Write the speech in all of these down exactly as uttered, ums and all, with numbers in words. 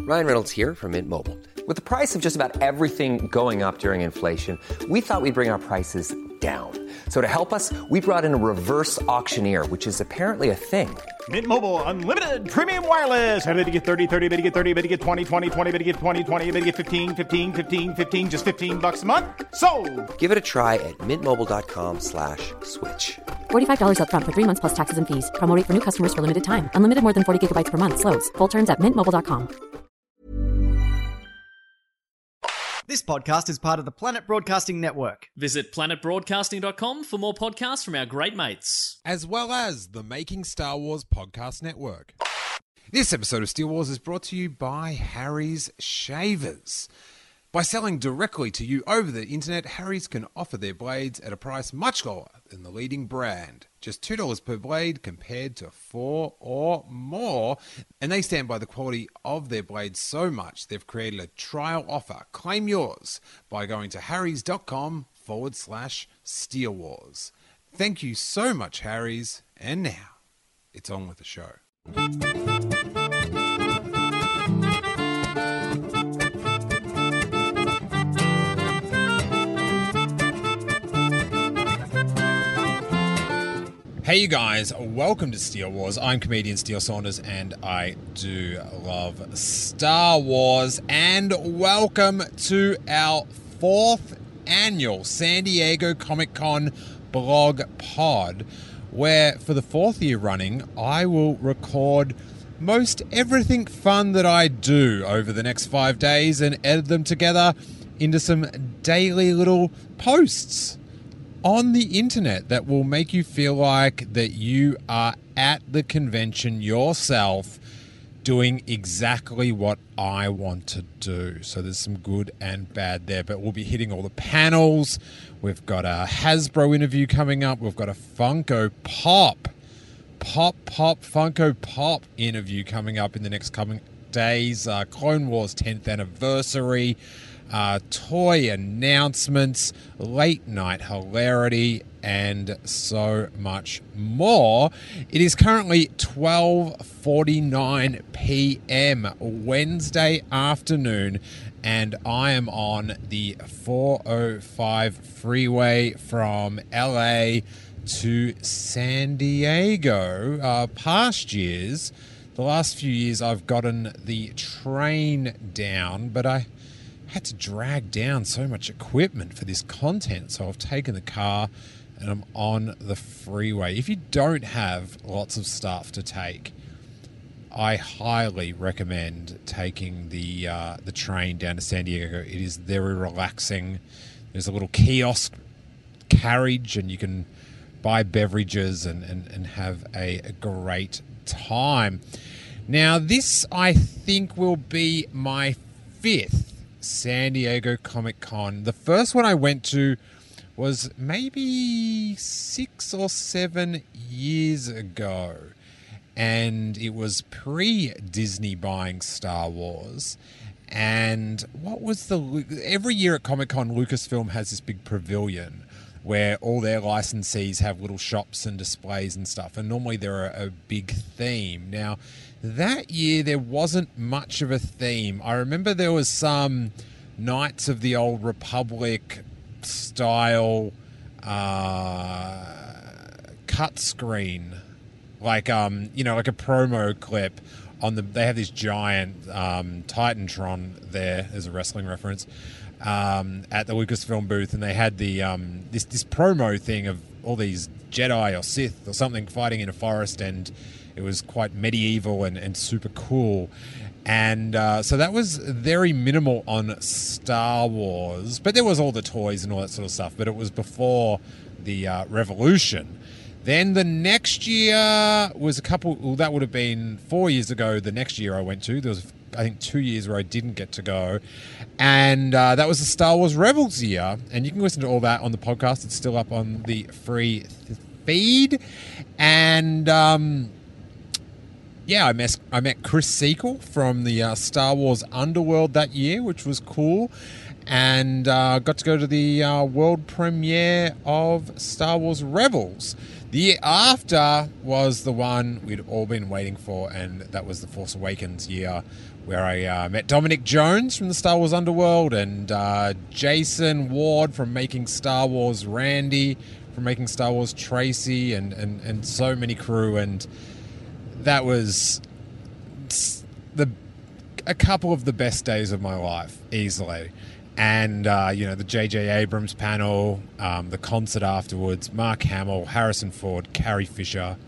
Ryan Reynolds here from Mint Mobile. With the price of just about everything going up during inflation, we thought we'd bring our prices down. So to help us, we brought in a reverse auctioneer, which is apparently a thing. Mint Mobile Unlimited Premium Wireless. How to get thirty, thirty, how to get thirty, how to get twenty, twenty, twenty, how to get twenty, twenty, how to get fifteen, fifteen, fifteen, fifteen, just fifteen bucks a month? Sold! Give it a try at mintmobile.com slash switch. forty-five dollars up front for three months plus taxes and fees. Promo rate for new customers for limited time. Unlimited more than forty gigabytes per month. Slows full terms at mint mobile dot com. This podcast is part of the Planet Broadcasting Network. Visit planet broadcasting dot com for more podcasts from our great mates. As well as the Making Star Wars Podcast Network. This episode of Steele Wars is brought to you by Harry's Shavers. By selling directly to you over the internet, Harry's can offer their blades at a price much lower than the leading brand. Just two dollars per blade compared to four or more. And they stand by the quality of their blades so much, they've created a trial offer. Claim yours by going to harrys.com forward slash Steele Wars. Thank you so much, Harry's. And now, it's on with the show. Hey you guys, welcome to Steele Wars. I'm comedian Steele Saunders and I do love Star Wars. And welcome to our fourth annual San Diego Comic-Con blog pod, where for the fourth year running, I will record most everything fun that I do over the next five days and edit them together into some daily little posts on the internet that will make you feel like that you are at the convention yourself doing exactly what I want to do. So there's some good and bad there, but we'll be hitting all the panels. We've got a Hasbro interview coming up. We've got a Funko Pop, Pop, Pop, Funko Pop interview coming up in the next coming days. Uh, Clone Wars tenth anniversary. Uh, toy announcements, late night hilarity, and so much more. It is currently twelve forty-nine p.m. Wednesday afternoon, and I am on the four oh five freeway from L A to San Diego. Uh, past years, the last few years, I've gotten the train down, but I had to drag down so much equipment for this content, so I've taken the car and I'm on the freeway. If you don't have lots of stuff to take, I highly recommend taking the uh, the train down to San Diego. It is very relaxing. There's a little kiosk carriage and you can buy beverages and, and, and have a, a great time. Now, this, I think, will be my fifth San Diego Comic-Con. The first one I went to was maybe six or seven years ago, and it was pre-Disney buying Star Wars. And what was the... Every year at Comic-Con, Lucasfilm has this big pavilion where all their licensees have little shops and displays and stuff, and normally they're a, a big theme. Now, that year, there wasn't much of a theme. I remember there was some Knights of the Old Republic style uh, cut screen, like um, you know, like a promo clip on the. They have this giant um, Titantron there as a wrestling reference um, at the Lucasfilm booth, and they had the um, this this promo thing of all these Jedi or Sith or something fighting in a forest, and it was quite medieval and, and super cool. And uh, so that was very minimal on Star Wars. But there was all the toys and all that sort of stuff. But it was before the uh, Revolution. Then the next year was a couple... Well, that would have been four years ago. The next year I went to. There was, I think, two years where I didn't get to go. And uh, that was the Star Wars Rebels year. And you can listen to all that on the podcast. It's still up on the free th- feed. And... Um, Yeah, I met, I met Chris Sequel from the uh, Star Wars Underworld that year, which was cool. And uh, got to go to the uh, world premiere of Star Wars Rebels. The year after was the one we'd all been waiting for, and that was the Force Awakens year, where I uh, met Dominic Jones from the Star Wars Underworld and uh, Jason Ward from Making Star Wars Randy, from Making Star Wars Tracy, and, and, and so many crew. And that was the a couple of the best days of my life, easily. And, uh, you know, the J J Abrams panel, um, the concert afterwards, Mark Hamill, Harrison Ford, Carrie Fisher.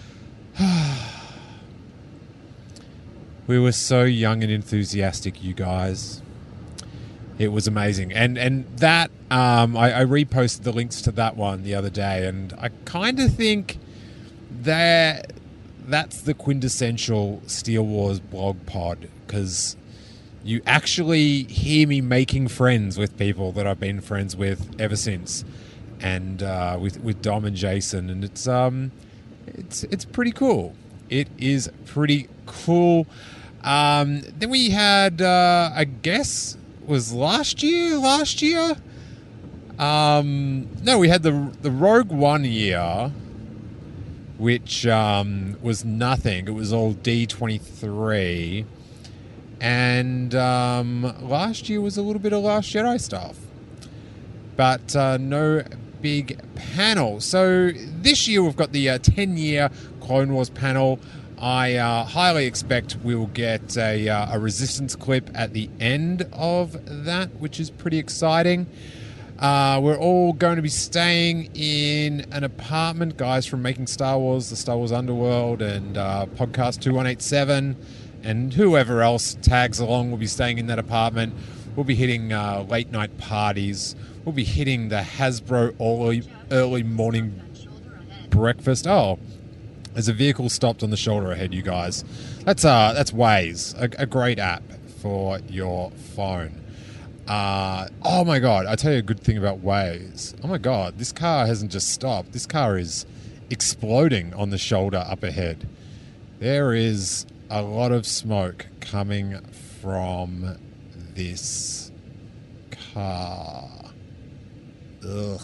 We were so young and enthusiastic, you guys. It was amazing. And and that, um, I, I reposted the links to that one the other day, and I kind of think that that's the quintessential Steele Wars blog pod, because you actually hear me making friends with people that I've been friends with ever since, and uh, with with Dom and Jason, and it's um, it's it's pretty cool. It is pretty cool. Um, then we had, uh, I guess, was last year. Last year, um, no, we had the the Rogue One year, which um, was nothing. It was all D twenty-three. And um, last year was a little bit of Last Jedi stuff. But uh, no big panel. So this year we've got the uh, ten-year Clone Wars panel. I uh, highly expect we'll get a, uh, a Resistance clip at the end of that, which is pretty exciting. Uh, we're all going to be staying in an apartment, guys from Making Star Wars, the Star Wars Underworld, and uh, Podcast two one eight seven. And whoever else tags along will be staying in that apartment. We'll be hitting uh, late night parties. We'll be hitting the Hasbro early, early morning breakfast. Oh, there's a vehicle stopped on the shoulder ahead, you guys. That's uh, that's Waze, a, a great app for your phone. Uh, oh my God, I tell you a good thing about Waze. Oh my God, this car hasn't just stopped. This car is exploding on the shoulder up ahead. There is a lot of smoke coming from this car. Ugh.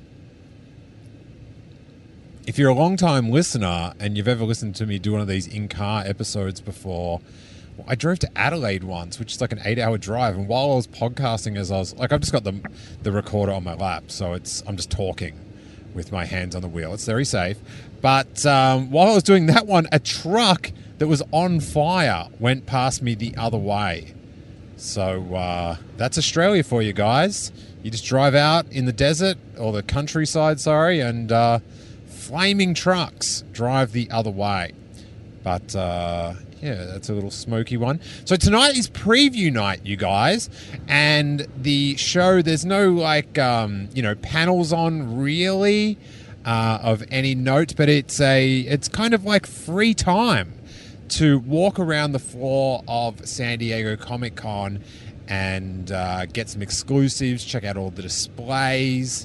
If you're a long-time listener and you've ever listened to me do one of these in-car episodes before, well, I drove to Adelaide once, which is like an eight-hour drive, and while I was podcasting, as I was like, I've just got the the recorder on my lap, so it's I'm just talking with my hands on the wheel. It's very safe. But um, while I was doing that one, a truck that was on fire went past me the other way. So uh, that's Australia for you guys. You just drive out in the desert, or the countryside, sorry, and uh, flaming trucks drive the other way. But uh, yeah, that's a little smoky one. So tonight is preview night, you guys, and the show, there's no like, um, you know, panels on really uh, of any note, but it's a, it's kind of like free time to walk around the floor of San Diego Comic-Con and uh, get some exclusives, check out all the displays,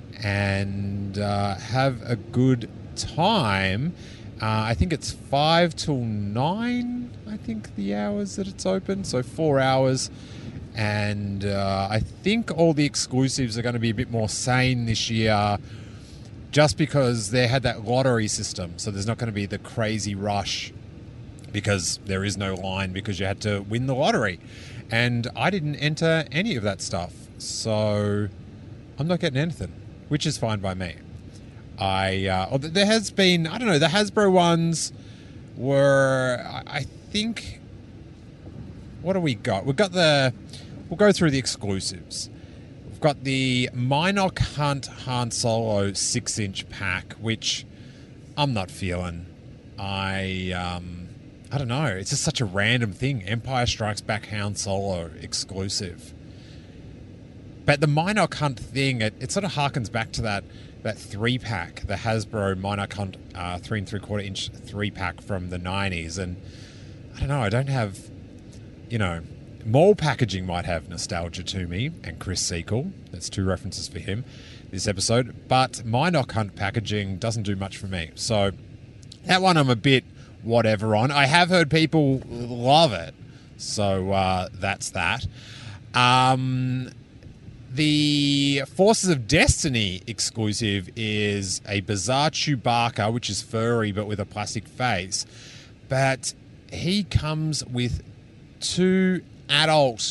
and uh, have a good time. Uh, I think it's five till nine, I think, the hours that it's open, so four hours. And uh, I think all the exclusives are going to be a bit more sane this year, just because they had that lottery system, so there's not going to be the crazy rush, because there is no line because you had to win the lottery. And I didn't enter any of that stuff, so I'm not getting anything, which is fine by me. I uh, there has been, I don't know, the Hasbro ones were, I think, what do we got? We've got the, we'll go through the exclusives. We've got the Minoc Hunt Han Solo six inch pack, which I'm not feeling. I, um... I don't know. It's just such a random thing. Empire Strikes Back Han Solo exclusive. But the Minoc Hunt thing, it, it sort of harkens back to that that three pack, the Hasbro Minoc Hunt uh, three and three quarter inch three pack from the nineties. And I don't know. I don't have, you know, mall packaging might have nostalgia to me, and Chris Sequel. That's two references for him this episode. But Minoc Hunt packaging doesn't do much for me. So that one I'm a bit whatever on. I have heard people love it, so uh, that's that. Um, The Forces of Destiny exclusive is a bizarre Chewbacca, which is furry but with a plastic face. But he comes with two adult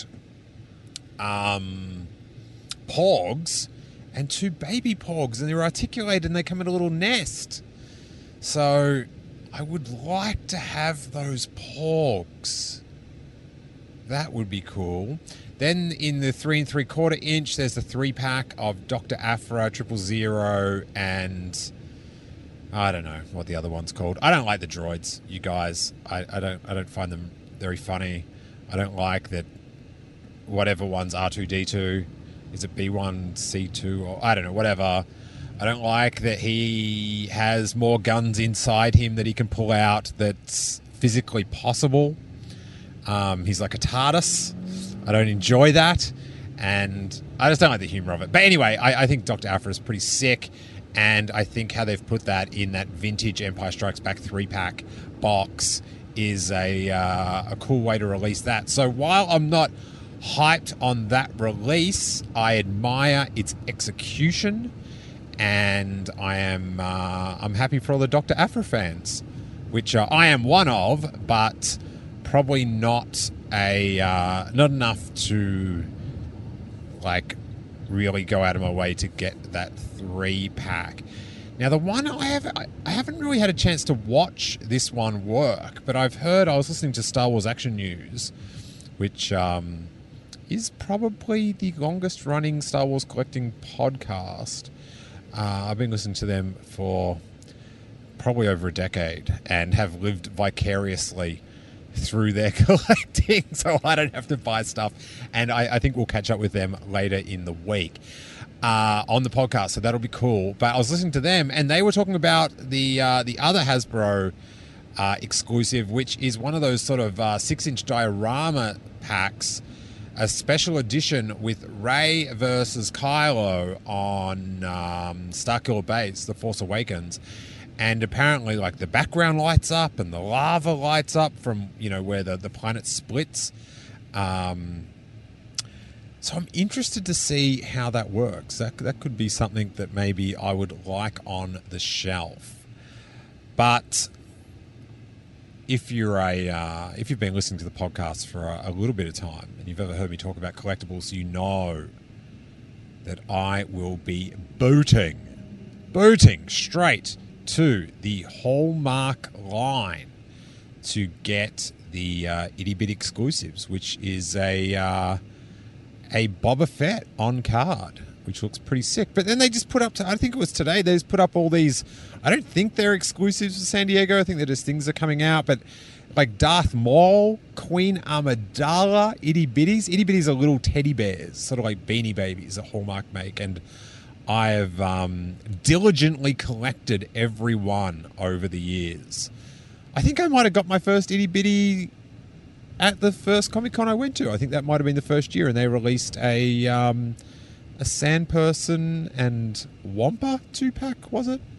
um, Pogs and two baby Pogs, and they're articulated and they come in a little nest. So I would like to have those Pogs. That would be cool. Then in the three and three quarter inch, there's the three pack of Doctor Aphra, Triple Zero, and I don't know what the other one's called. I don't like the droids, you guys. I, I don't. I don't find them very funny. I don't like that. Whatever one's R two D two, is it B one C two or I don't know. Whatever. I don't like that he has more guns inside him that he can pull out. That's physically possible. Um, he's like a TARDIS. I don't enjoy that, and I just don't like the humour of it. But anyway, I, I think Doctor Aphra is pretty sick, and I think how they've put that in that vintage Empire Strikes Back three-pack box is a uh, a cool way to release that. So while I'm not hyped on that release, I admire its execution, and I am uh, I'm happy for all the Doctor Aphra fans, which uh, I am one of, but probably not a uh, not enough to like really go out of my way to get that three pack. Now the one I have I haven't really had a chance to watch this one work, but I've heard I was listening to Star Wars Action News, which um, is probably the longest running Star Wars collecting podcast. Uh, I've been listening to them for probably over a decade and have lived vicariously through their collecting, so I don't have to buy stuff, and I, I think we'll catch up with them later in the week uh, on the podcast, so that'll be cool. But I was listening to them, and they were talking about the uh, the other Hasbro uh, exclusive, which is one of those sort of uh, six-inch diorama packs, a special edition with Rey versus Kylo on um, Starkiller Base, The Force Awakens. And apparently, like, the background lights up and the lava lights up from, you know, where the, the planet splits. Um, so I'm interested to see how that works. That that could be something that maybe I would like on the shelf. But if you're a uh, if you've been listening to the podcast for a, a little bit of time and you've ever heard me talk about collectibles, you know that I will be booting, booting straight to the Hallmark line to get the uh, Itty Bitty exclusives, which is a uh, a Boba Fett on card, which looks pretty sick. But then they just put up, to, I think it was today, they just put up all these, I don't think they're exclusives for San Diego, I think they're just things that are coming out, but like Darth Maul, Queen Amidala, Itty Bitties. Itty Bitties are little teddy bears, sort of like Beanie Babies that Hallmark make, and I have um, diligently collected every one over the years. I think I might have got my first Itty Bitty at the first Comic-Con I went to. I think that might have been the first year, and they released a um, a Sandperson and Wampa two-pack, was it?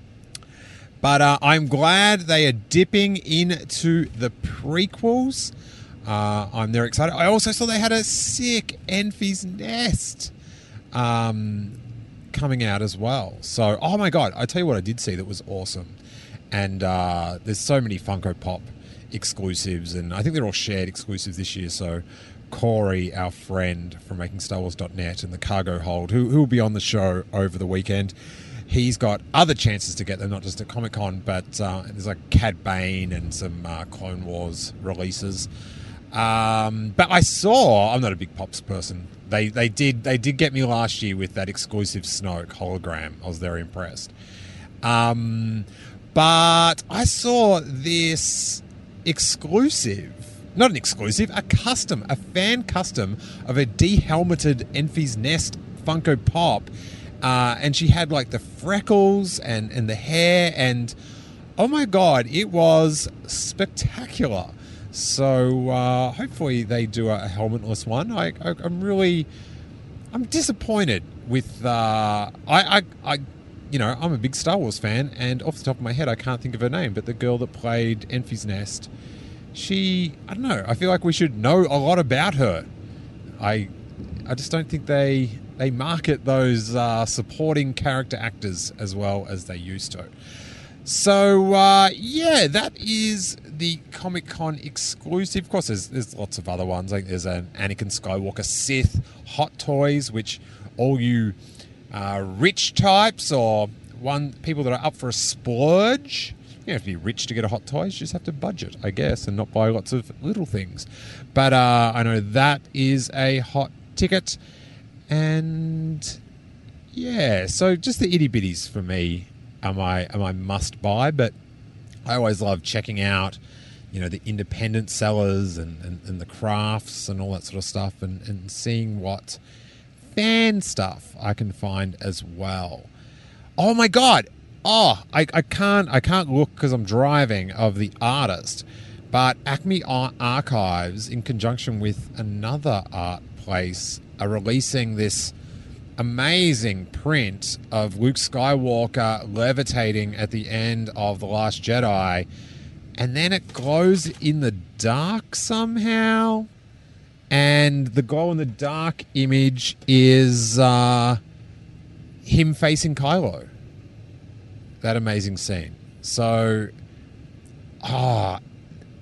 But uh, I'm glad they are dipping into the prequels. Uh, I'm there excited. I also saw they had a sick Enfys Nest um, coming out as well. So, oh my God, I tell you what I did see that was awesome. And uh, there's so many Funko Pop exclusives, and I think they're all shared exclusives this year. So Corey, our friend from Making Star Wars dot net and the Cargo Hold, who who will be on the show over the weekend, he's got other chances to get them, not just at Comic-Con, but uh, there's like Cad Bane and some uh, Clone Wars releases. Um, but I saw, I'm not a big Pops person. They they did they did get me last year with that exclusive Snoke hologram. I was very impressed. Um, but I saw this exclusive, not an exclusive, a custom, a fan custom of a de-helmeted Enfys Nest Funko Pop. Uh, and she had like the freckles and, and the hair, and oh my God, it was spectacular. So uh, hopefully they do a, a helmetless one. I, I, I'm really, I'm disappointed with, uh, I, I, I, you know, I'm a big Star Wars fan, and off the top of my head, I can't think of her name, but the girl that played Enfys Nest, she, I don't know, I feel like we should know a lot about her. I, I just don't think they they market those uh, supporting character actors as well as they used to. So, uh, yeah, that is the Comic-Con exclusive. Of course, there's, there's lots of other ones. Like there's an Anakin Skywalker Sith Hot Toys, which all you uh, rich types or one people that are up for a splurge, you don't have to be rich to get a hot toy. You just have to budget, I guess, and not buy lots of little things. But uh, I know that is a hot ticket. And, yeah, so just the itty-bitties for me are my, are my must-buy. But I always love checking out, you know, the independent sellers and, and, and the crafts and all that sort of stuff and, and seeing what fan stuff I can find as well. Oh, my God. Oh, I, I can't I can't look because I'm driving of the artist, but Acme Ar- Archives, in conjunction with another art place, are releasing this amazing print of Luke Skywalker levitating at the end of The Last Jedi, and then it glows in the dark somehow, and the glow in the dark image is uh, him facing Kylo. That amazing scene. So, ah, oh,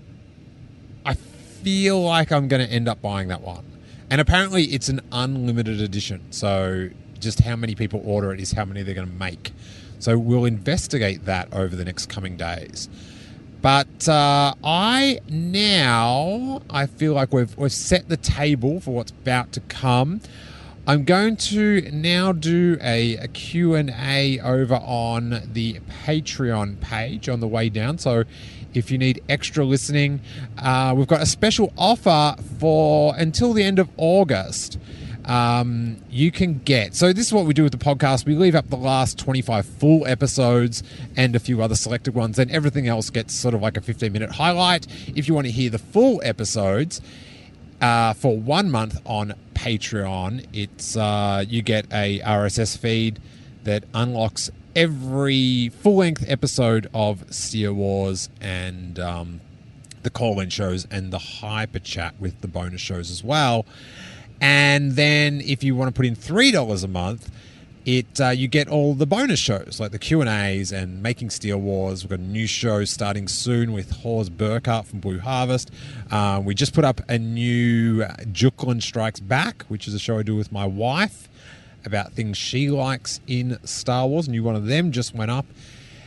I feel like I'm going to end up buying that one. And apparently it's an unlimited edition. So just how many people order it is how many they're going to make. So we'll investigate that over the next coming days. But uh, I now, I feel like we've, we've set the table for what's about to come. I'm going to now do a, a Q and A over on the Patreon page on the way down. So if you need extra listening, uh, we've got a special offer for until the end of August. Um, you can get. So this is what we do with the podcast. We leave up the last twenty-five full episodes and a few other selected ones. And everything else gets sort of like a fifteen minute highlight. If you want to hear the full episodes, Uh, for one month on Patreon, it's uh, you get a R S S feed that unlocks every full-length episode of Steer Wars and um, the call-in shows and the hyper chat with the bonus shows as well. And then if you want to put in three dollars a month, it uh, you get all the bonus shows like the Q and A's and Making Steel Wars. We've got a new show starting soon with Hors Burkhart from Blue Harvest. Uh, we just put up a new Juklin Strikes Back, which is a show I do with my wife about things she likes in Star Wars. A new one of them just went up.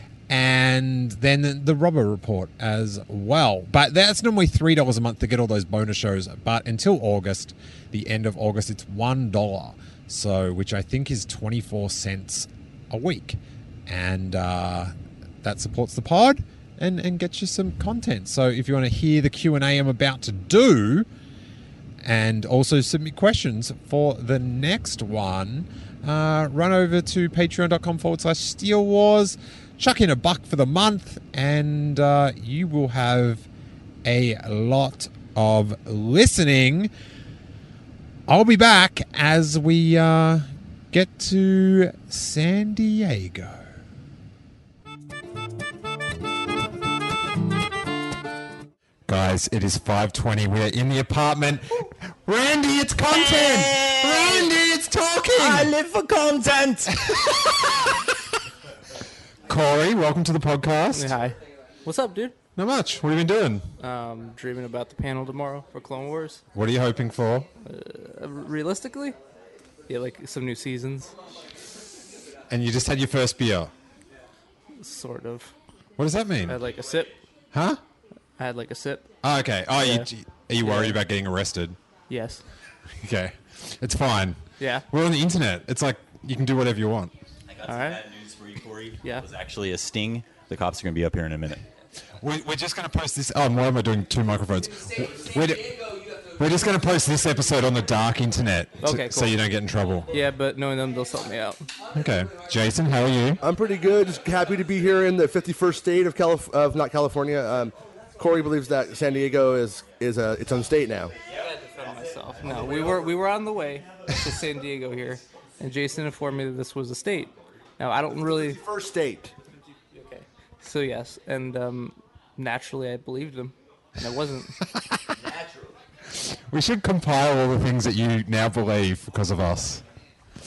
And then the Robber Report as well. But that's normally three dollars a month to get all those bonus shows. But until August, the end of August, it's one dollar. So, which I think is twenty-four cents a week. And uh, that supports the pod and, and gets you some content. So if you want to hear the Q and A I'm about to do and also submit questions for the next one, uh, run over to patreon.com forward slash Steele Wars, chuck in a buck for the month, and uh, you will have a lot of listening. I'll be back as we uh, get to San Diego. Guys, it is five twenty. We're in the apartment. Randy, it's content! Hey! Randy, it's talking! I live for content! Corey, welcome to the podcast. Hi. What's up, dude? Not much. What have you been doing? Um, dreaming about the panel tomorrow for Clone Wars. What are you hoping for? Uh, realistically? Yeah, like some new seasons. And you just had your first beer? Sort of. What does that mean? I had like a sip. Huh? I had like a sip. Oh, okay. Oh, Yeah. you, are you worried Yeah. about getting arrested? Yes. Okay. It's fine. Yeah. We're on the internet. It's like you can do whatever you want. I got All some right. bad news for you, Corey. Yeah. It was actually a sting. The cops are going to be up here in a minute. We're, we're just going to post this. Oh, why am I doing two microphones? We're, we're just going to post this episode on the dark internet to- Okay, so cool. you don't get in trouble. Yeah, but knowing them, they'll sort me out. Okay. Jason, how are you? I'm pretty good. Just happy to be here in the fifty-first state of Calif- of not California. Um, Corey believes that San Diego is is a, its own state now. I defend myself. No, we were we were on the way to San Diego here, and Jason informed me that this was a state. Now I don't really. First state. Okay. So yes, and um, naturally I believed him, and I wasn't. We should compile all the things that you now believe because of us.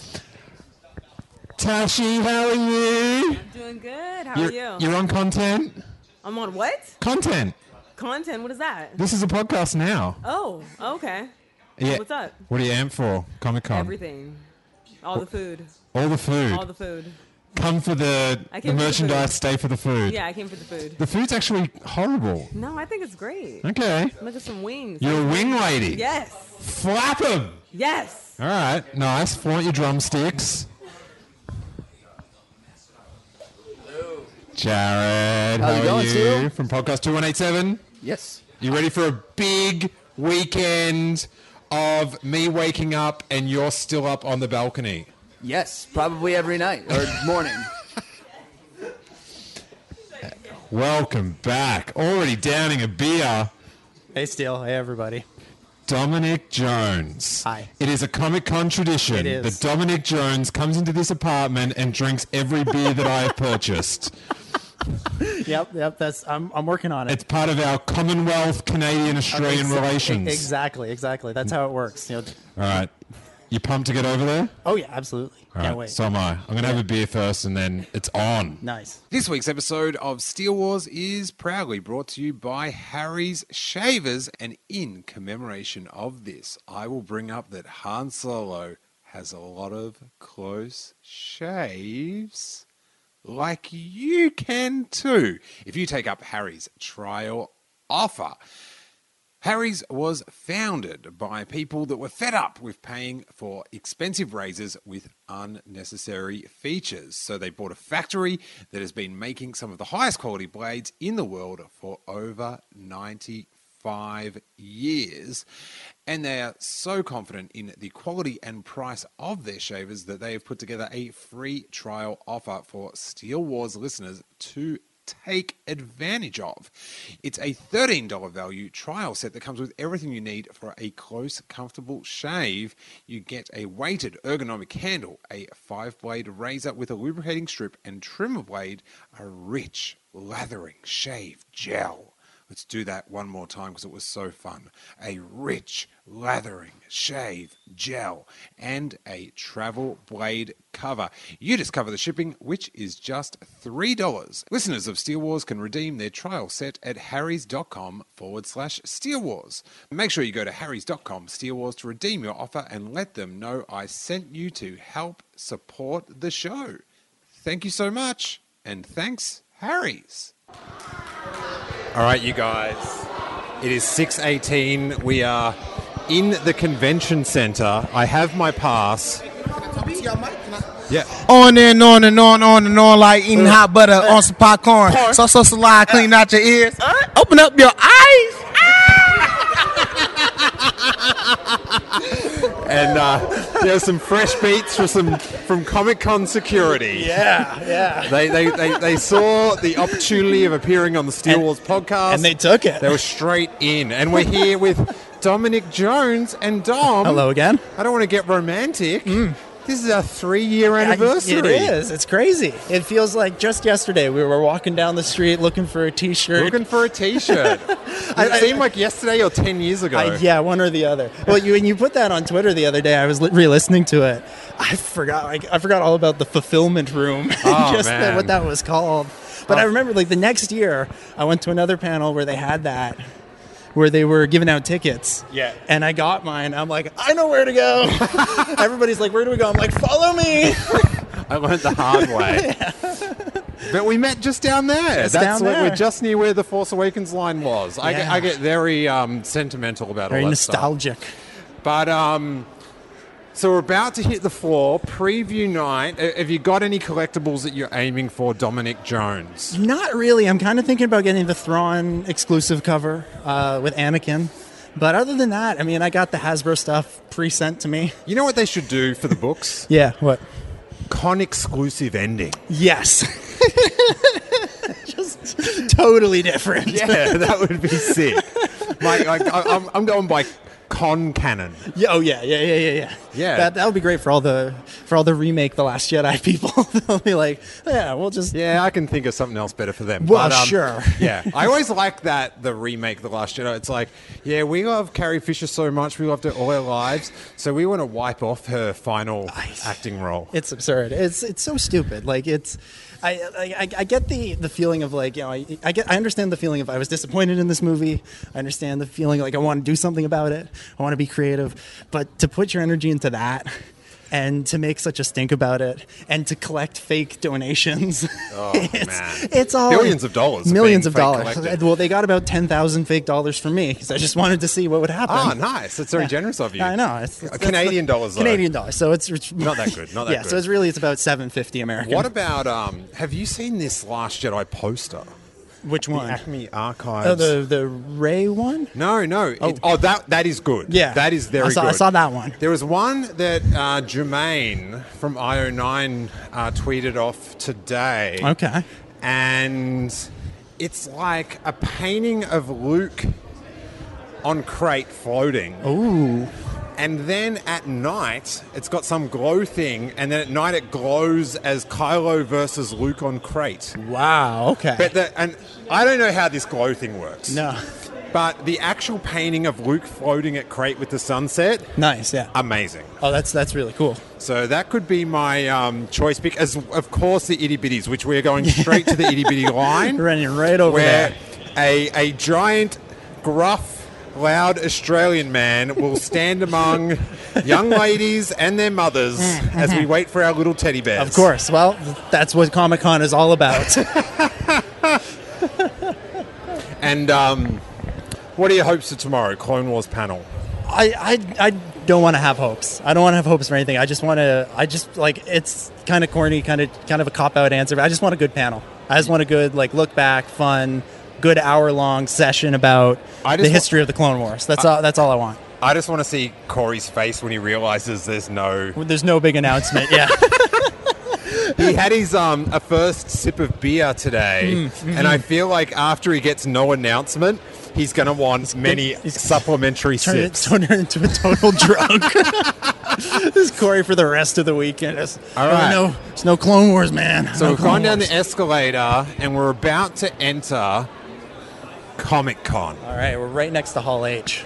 Tashi, how are you? I'm doing good. How you're, are you? You're on content? I'm on what? Content. Content? What is that? This is a podcast now. Oh, okay. Yeah. What's up? What are you amped for? Comic Con. Everything. All the food. All the food. All the food. Come for the, I the came for the merchandise, food. stay for the food. Yeah, I came for the food. The food's actually horrible. No, I think it's great. Okay. Look at some wings. You're a wing lady. Yes. Flap them. Yes. All right. Nice. Flaunt your drumsticks. Jared, How's how it going, are you? Stu? From Podcast two one eight seven? Yes. You ready for a big weekend of me waking up and you're still up on the balcony? Yes, probably every night or morning. Welcome back. Already downing a beer. Hey, Steele. Hey, everybody. Dominic Jones. Hi. It is a Comic-Con tradition It is. that Dominic Jones comes into this apartment and drinks every beer that I have purchased. Yep, yep. That's I'm I'm working on it. It's part of our Commonwealth Canadian-Australian Exa- relations. Exactly, exactly. That's how it works. You know. All right. You pumped to get over there? Oh yeah, absolutely. All Can't right, wait. so am I. I'm going to have a beer first and then it's on. Nice. This week's episode of Steele Wars is proudly brought to you by Harry's Shavers, and in commemoration of this, I will bring up that Han Solo has a lot of close shaves, like you can too, if you take up Harry's trial offer. Harry's was founded by people that were fed up with paying for expensive razors with unnecessary features. So they bought a factory that has been making some of the highest quality blades in the world for over ninety-five years. And they are so confident in the quality and price of their shavers that they have put together a free trial offer for Steele Wars listeners to take advantage of. It's a thirteen dollars value trial set that comes with everything you need for a close, comfortable shave. You get a weighted ergonomic handle, a five-blade razor with a lubricating strip and trimmer blade, a rich, lathering shave gel. Let's do that one more time because it was so fun. A rich, lathering shave gel and a travel blade cover. You just cover the shipping, which is just three dollars. Listeners of Steele Wars can redeem their trial set at harrys.com forward slash Steele Wars. Make sure you go to harrys.com Steele Wars to redeem your offer and let them know I sent you to help support the show. Thank you so much, and thanks, Harry's. All right, you guys. It is six eighteen. We are in the convention center. I have my pass. Yeah. On and on and on, on and on, like eating hot butter on some popcorn. So, so, salad, clean out your ears. Open up your eyes. And uh, there's some fresh beats for some from Comic-Con security. Yeah, yeah. They, they, they, they saw the opportunity of appearing on the Steele Wars podcast. and they took it. They were straight in. And we're here with Dominic Jones and Dom. Hello again. I don't want to get romantic. This is our three-year anniversary. It is. It's crazy. It feels like just yesterday we were walking down the street looking for a T-shirt. Looking for a T-shirt. It seemed like yesterday or ten years ago. I, yeah, one or the other. Well, you, when you put that on Twitter the other day, I was li- re-listening to it. I forgot. Like, I forgot all about the fulfillment room. Oh, just man. The, what that was called. But Oh. I remember, like the next year, I went to another panel where they had that, where they were giving out tickets. Yeah. And I got mine. I'm like, I know where to go. Everybody's like, where do we go? I'm like, follow me. I learned the hard way. But we met just down there. Just That's down what- there. We're just near where the Force Awakens line was. I, get, Yeah. I get very um, sentimental about Very all that stuff. nostalgic. But um, so we're about to hit the floor. Preview night. Uh, Have you got any collectibles that you're aiming for, Dominic Jones? Not really. I'm kind of thinking about getting the Thrawn exclusive cover uh, with Anakin. But other than that, I mean, I got the Hasbro stuff pre-sent to me. You know what they should do for the books? Yeah, what? Con exclusive ending. Yes. Just totally different. Yeah, that would be sick. Like, like I, I'm, I'm going by con canon. Yeah, oh yeah, yeah, yeah, yeah, yeah. Yeah. That that would be great for all the for all the remake The Last Jedi people. They'll be like, yeah, we'll just Yeah, I can think of something else better for them. Well, But, um, sure. Yeah, I always like that the remake The Last Jedi. It's like, yeah, we love Carrie Fisher so much, we loved her all our lives, so we want to wipe off her final acting role. It's absurd. It's it's so stupid. Like it's, I I, I get the, the feeling of like you know I, I get I understand the feeling of I was disappointed in this movie. I understand the feeling like I want to do something about it. I want to be creative, but to put your energy into that. And to make such a stink about it, and to collect fake donations, Oh, it's, man. it's all Billions of dollars are Millions being of fake dollars. collected. Well, they got about ten thousand fake dollars from me because I just wanted to see what would happen. Ah, nice. That's very Yeah. generous of you. I know. It's, it's, Canadian that's the- dollars, though. Canadian dollars. So it's, it's Not that good, not that yeah. good. So it's really it's about seven fifty American. What about, um, have you seen this Last Jedi poster? Which The one? Acme Archives. Oh, the the Ray one. No, no. Oh, oh that that is good. Yeah. That is very I saw- good. I saw that one. There was one that uh, Jermaine from I O nine uh, tweeted off today. Okay. And it's like a painting of Luke on crate floating. Ooh. And then at night, it's got some glow thing, and then at night it glows as Kylo versus Luke on crate. Wow. Okay. But the, and I don't know how this glow thing works. No. But the actual painting of Luke floating at crate with the sunset, Nice. Yeah. amazing. Oh, that's that's really cool. So that could be my um, choice pick, as of course the itty bitties, which we're going straight to the itty bitty line. Running right over where there. a a giant, gruff, loud Australian man will stand among young ladies and their mothers as we wait for our little teddy bears. Of course. Well, that's what Comic Con is all about. And um, what are your hopes for tomorrow, Clone Wars panel? I, I, I don't want to have hopes. I don't want to have hopes for anything. I just want to. I just like it's kind of corny, kind of kind of a cop out answer. But I just want a good panel. I just want a good like look back, fun, good hour long session about I just the wa- history of the Clone Wars. That's all. That's all I want. I just want to see Corey's face when he realizes there's no. There's no big announcement. Yeah. He had his um a first sip of beer today, Mm, mhm. and I feel like after he gets no announcement, he's going to want many supplementary Turn it, sips. turn it into a total drunk. This is Corey for the rest of the weekend. It's, All right. No, it's no Clone Wars, man. So No we've Clone gone down Wars. the escalator, and we're about to enter Comic Con. All right, we're right next to Hall H.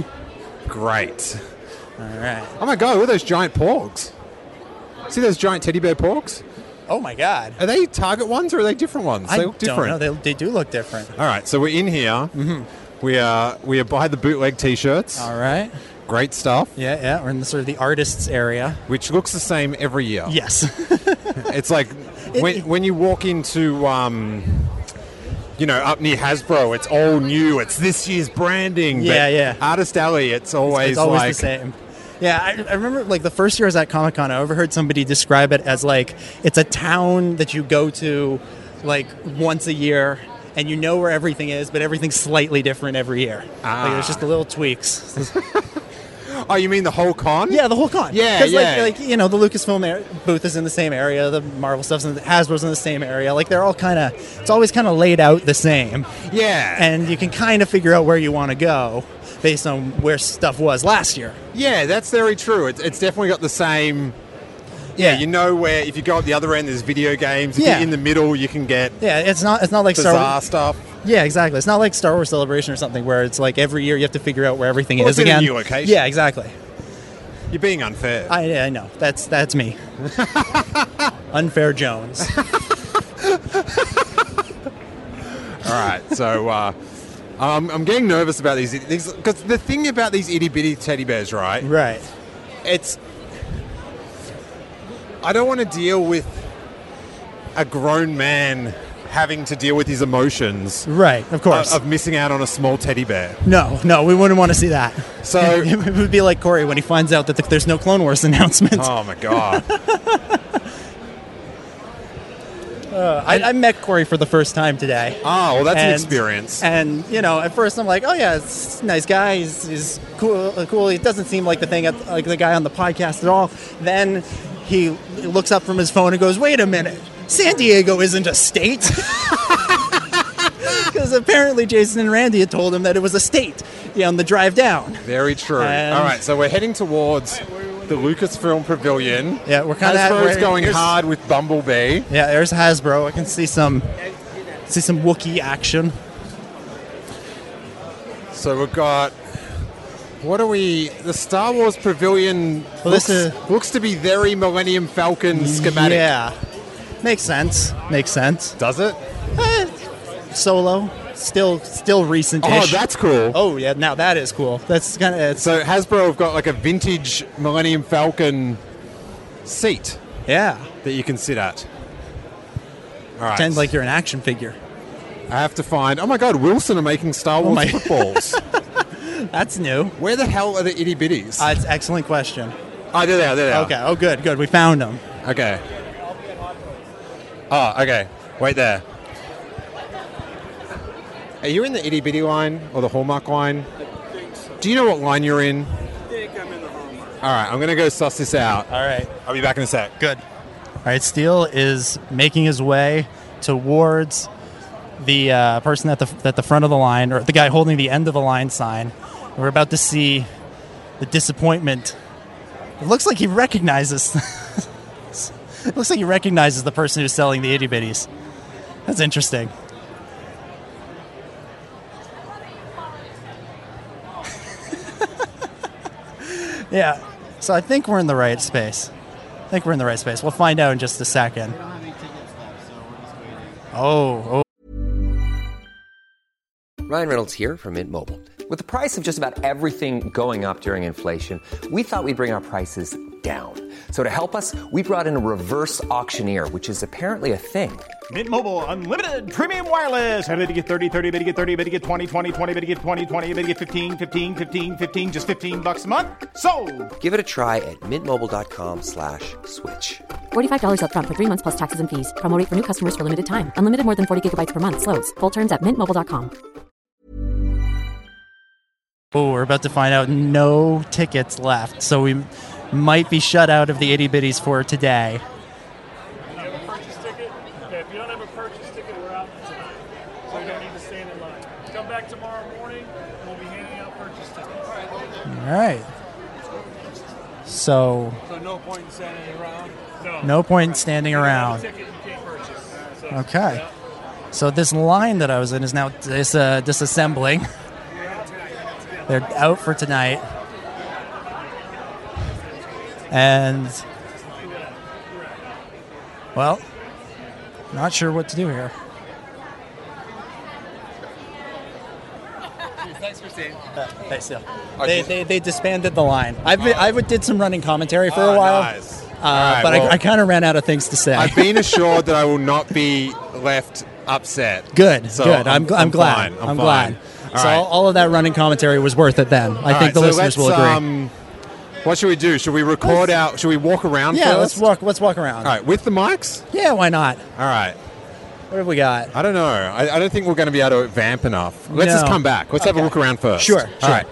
Great. All right. Oh my god, look at those giant porgs. See those giant teddy bear porgs? Oh my God. Are they Target ones or are they different ones? I they look different. don't know. They, they do look different. All right, so we're in here. Mm-hmm. We are we are by the bootleg T-shirts. All right. Great stuff. Yeah, yeah. We're in the sort of the artists area. Which looks the same every year. Yes. It's like when when you walk into um, you know, up near Hasbro, it's all new. It's this year's branding. Yeah, but yeah. Artist Alley, it's always, it's always like the same. Yeah, I, I remember like the first year I was at Comic Con, I overheard somebody describe it as like it's a town that you go to like once a year and you know where everything is, but everything's slightly different every year. Ah. Like there's just little tweaks. Oh, you mean the whole con? Yeah, the whole con. Yeah, 'Cause, yeah. Like, like you know, the Lucasfilm ar- booth is in the same area. The Marvel stuff's in the Hasbro's in the same area. Like they're all kind of. It's always kind of laid out the same. Yeah. And you can kind of figure out where you want to go based on where stuff was last year. Yeah, that's very true. It's, it's definitely got the same. Yeah, you know where if you go at the other end, there's video games. If Yeah. you're in the middle, you can get Yeah, it's not. It's not like bizarre Star Wars stuff. Yeah, exactly. It's not like Star Wars Celebration or something where it's like every year you have to figure out where everything Well, is it's in a again. new location. Yeah, exactly. You're being unfair. I, I know. That's that's me. Unfair Jones. All right, so uh, um, I'm getting nervous about these these because the thing about these itty bitty teddy bears, right? Right. It's I don't want to deal with a grown man having to deal with his emotions. Right, of course. Of, of missing out on a small teddy bear. No, no, we wouldn't want to see that. So it would be like Corey when he finds out that the, there's no Clone Wars announcement. Oh my god. Uh, I, I met Corey for the first time today. Oh, well, that's an And- experience. And you know, at first I'm like, oh yeah, it's a nice guy. He's, he's cool. uh, Cool. He doesn't seem like the thing, at, like the guy on the podcast at all. Then he looks up from his phone and goes, "Wait a minute, San Diego isn't a state." Because apparently Jason and Randy had told him that it was a state. yeah, on the drive down. Very true. And- All right, so we're heading towards the Lucasfilm Pavilion. Yeah, we're kind of Hasbro's going hard with Bumblebee. Yeah, there's Hasbro. I can see some see some Wookiee action. So we've got. What are we? The Star Wars Pavilion Well, looks, this is- looks to be very Millennium Falcon schematic. Yeah, makes sense. Makes sense. Does it? Eh, Solo, still still recent. Oh, that's cool. Oh yeah, now that is cool. That's kind of So Hasbro have got like a vintage Millennium Falcon seat. Yeah. That you can sit at. All right. Pretend like you're an action figure. I have to find. Oh my God, Wilson are making Star Wars Oh my- footballs. That's new. Where the hell are the itty bitties? Uh, it's an excellent question. Oh, there they are. There they are. Okay. Oh, good. Good. We found them. Okay. Oh, okay. Wait there. Are you in the itty bitty line or the Hallmark line? Do you know what line you're in? I think I'm in the Hallmark. All right, I'm gonna go suss this out. All right. I'll be back in a sec. Good. All right. Steele is making his way towards the uh, person at the at the front of the line, or the guy holding the end of the line sign. We're about to see the disappointment. It looks like he recognizes. It looks like he recognizes the person who's selling the itty bitties. That's interesting. Yeah. So I think we're in the right space. I think we're in the right space. We'll find out in just a second. Oh, oh. Ryan Reynolds here from Mint Mobile. With the price of just about everything going up during inflation, we thought we'd bring our prices down. So to help us, we brought in a reverse auctioneer, which is apparently a thing. Mint Mobile Unlimited Premium Wireless. Ready to get thirty, thirty, bit to get thirty, bit to get twenty, twenty, twenty, bit to get twenty, twenty, bit to get fifteen, fifteen, fifteen, fifteen, just fifteen bucks a month? Sold! Give it a try at mintmobile.com slash switch. forty-five dollars up front for three months plus taxes and fees. Promo rate for new customers for limited time. Unlimited more than forty gigabytes per month. Slows full terms at mint mobile dot com. Oh, we're about to find out no tickets left. So we might be shut out of the itty bitties for today. You have a purchase ticket? Okay, if you don't have a purchase ticket, we're out tonight. So you don't need to stand in line. Come back tomorrow morning, and we'll be handing out purchase tickets. All right. So So no point in standing around? No. no point in standing around. If you don't have a ticket, you can't purchase. So, Okay. yeah. So this line that I was in is now dis- uh, disassembling. They're out for tonight. And, well, not sure what to do here. Thanks for staying. Hey, still. They, they, they disbanded the line. I've been, I did some running commentary for Oh, a while, nice. uh, All right, but well- I, I kind of ran out of things to say. I've been assured that I will not be left upset. Good, So good. I'm, I'm, I'm glad. fine, I'm I'm, fine. glad. All so right. all, all of that running commentary was worth it then. I All think right, the so listeners will let's, agree. Um, what should we do? Should we record out? Should we walk around yeah, first? let's walk. Let's walk around. All right, with the mics? Yeah, why not? All right. What have we got? I don't know. I, I don't think we're going to be able to vamp enough. Let's No. just come back. Let's have a Okay. look around first. Sure, All sure. right.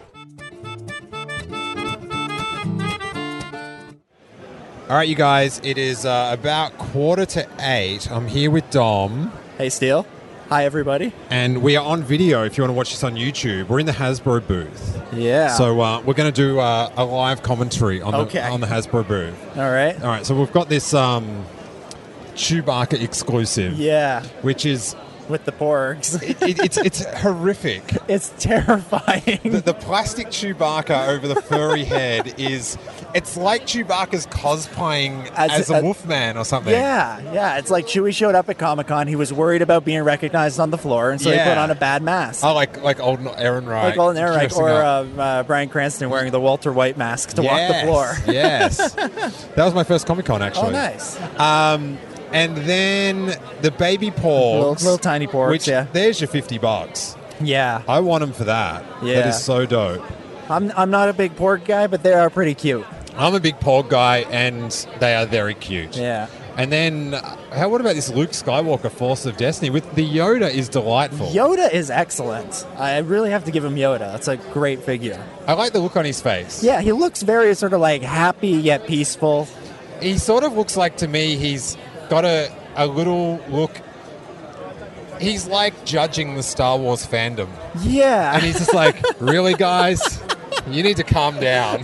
All right, you guys. It is uh, about quarter to eight. I'm here with Dom. Hey, Steele. Hi, everybody. And we are on video if you want to watch this on YouTube. We're in the Hasbro booth. Yeah. So uh, we're going to do uh, a live commentary on Okay. the on the Hasbro booth. All right. All right. So we've got this um, Chewbacca exclusive. Yeah. Which is with the porgs. it, it, it's it's horrific. It's terrifying. The, the plastic Chewbacca over the furry head is. It's like Chewbacca's cosplaying as, As- a uh, Wolfman or something. Yeah, yeah. It's like Chewie showed up at Comic-Con. He was worried about being recognized on the floor, and so he Yeah. put on a bad mask. Oh, like like old Aaron Wright. like Golden Ehrenreich dressing or up. uh, uh, Bryan Cranston wearing the Walter White mask to walk the Yes, floor. yes. That was my first Comic Con, actually. Oh, nice. Um, and then the baby porgs. Little- little tiny porgs, Which, yeah. There's your fifty bucks. Yeah. I want them for that. That Yeah. is so dope. I'm, I'm not a big pork guy, but they are pretty cute. I'm a big porg guy, and they are very cute. Yeah. And then, uh, how? What about this Luke Skywalker Force of Destiny? With the Yoda is delightful. Yoda is excellent. I really have to give him Yoda. It's a great figure. I like the look on his face. Yeah, he looks very sort of like happy yet peaceful. He sort of looks like, to me, he's got a, a little look he's like judging the Star Wars fandom. Yeah. And he's just like, really, guys? You need to calm down.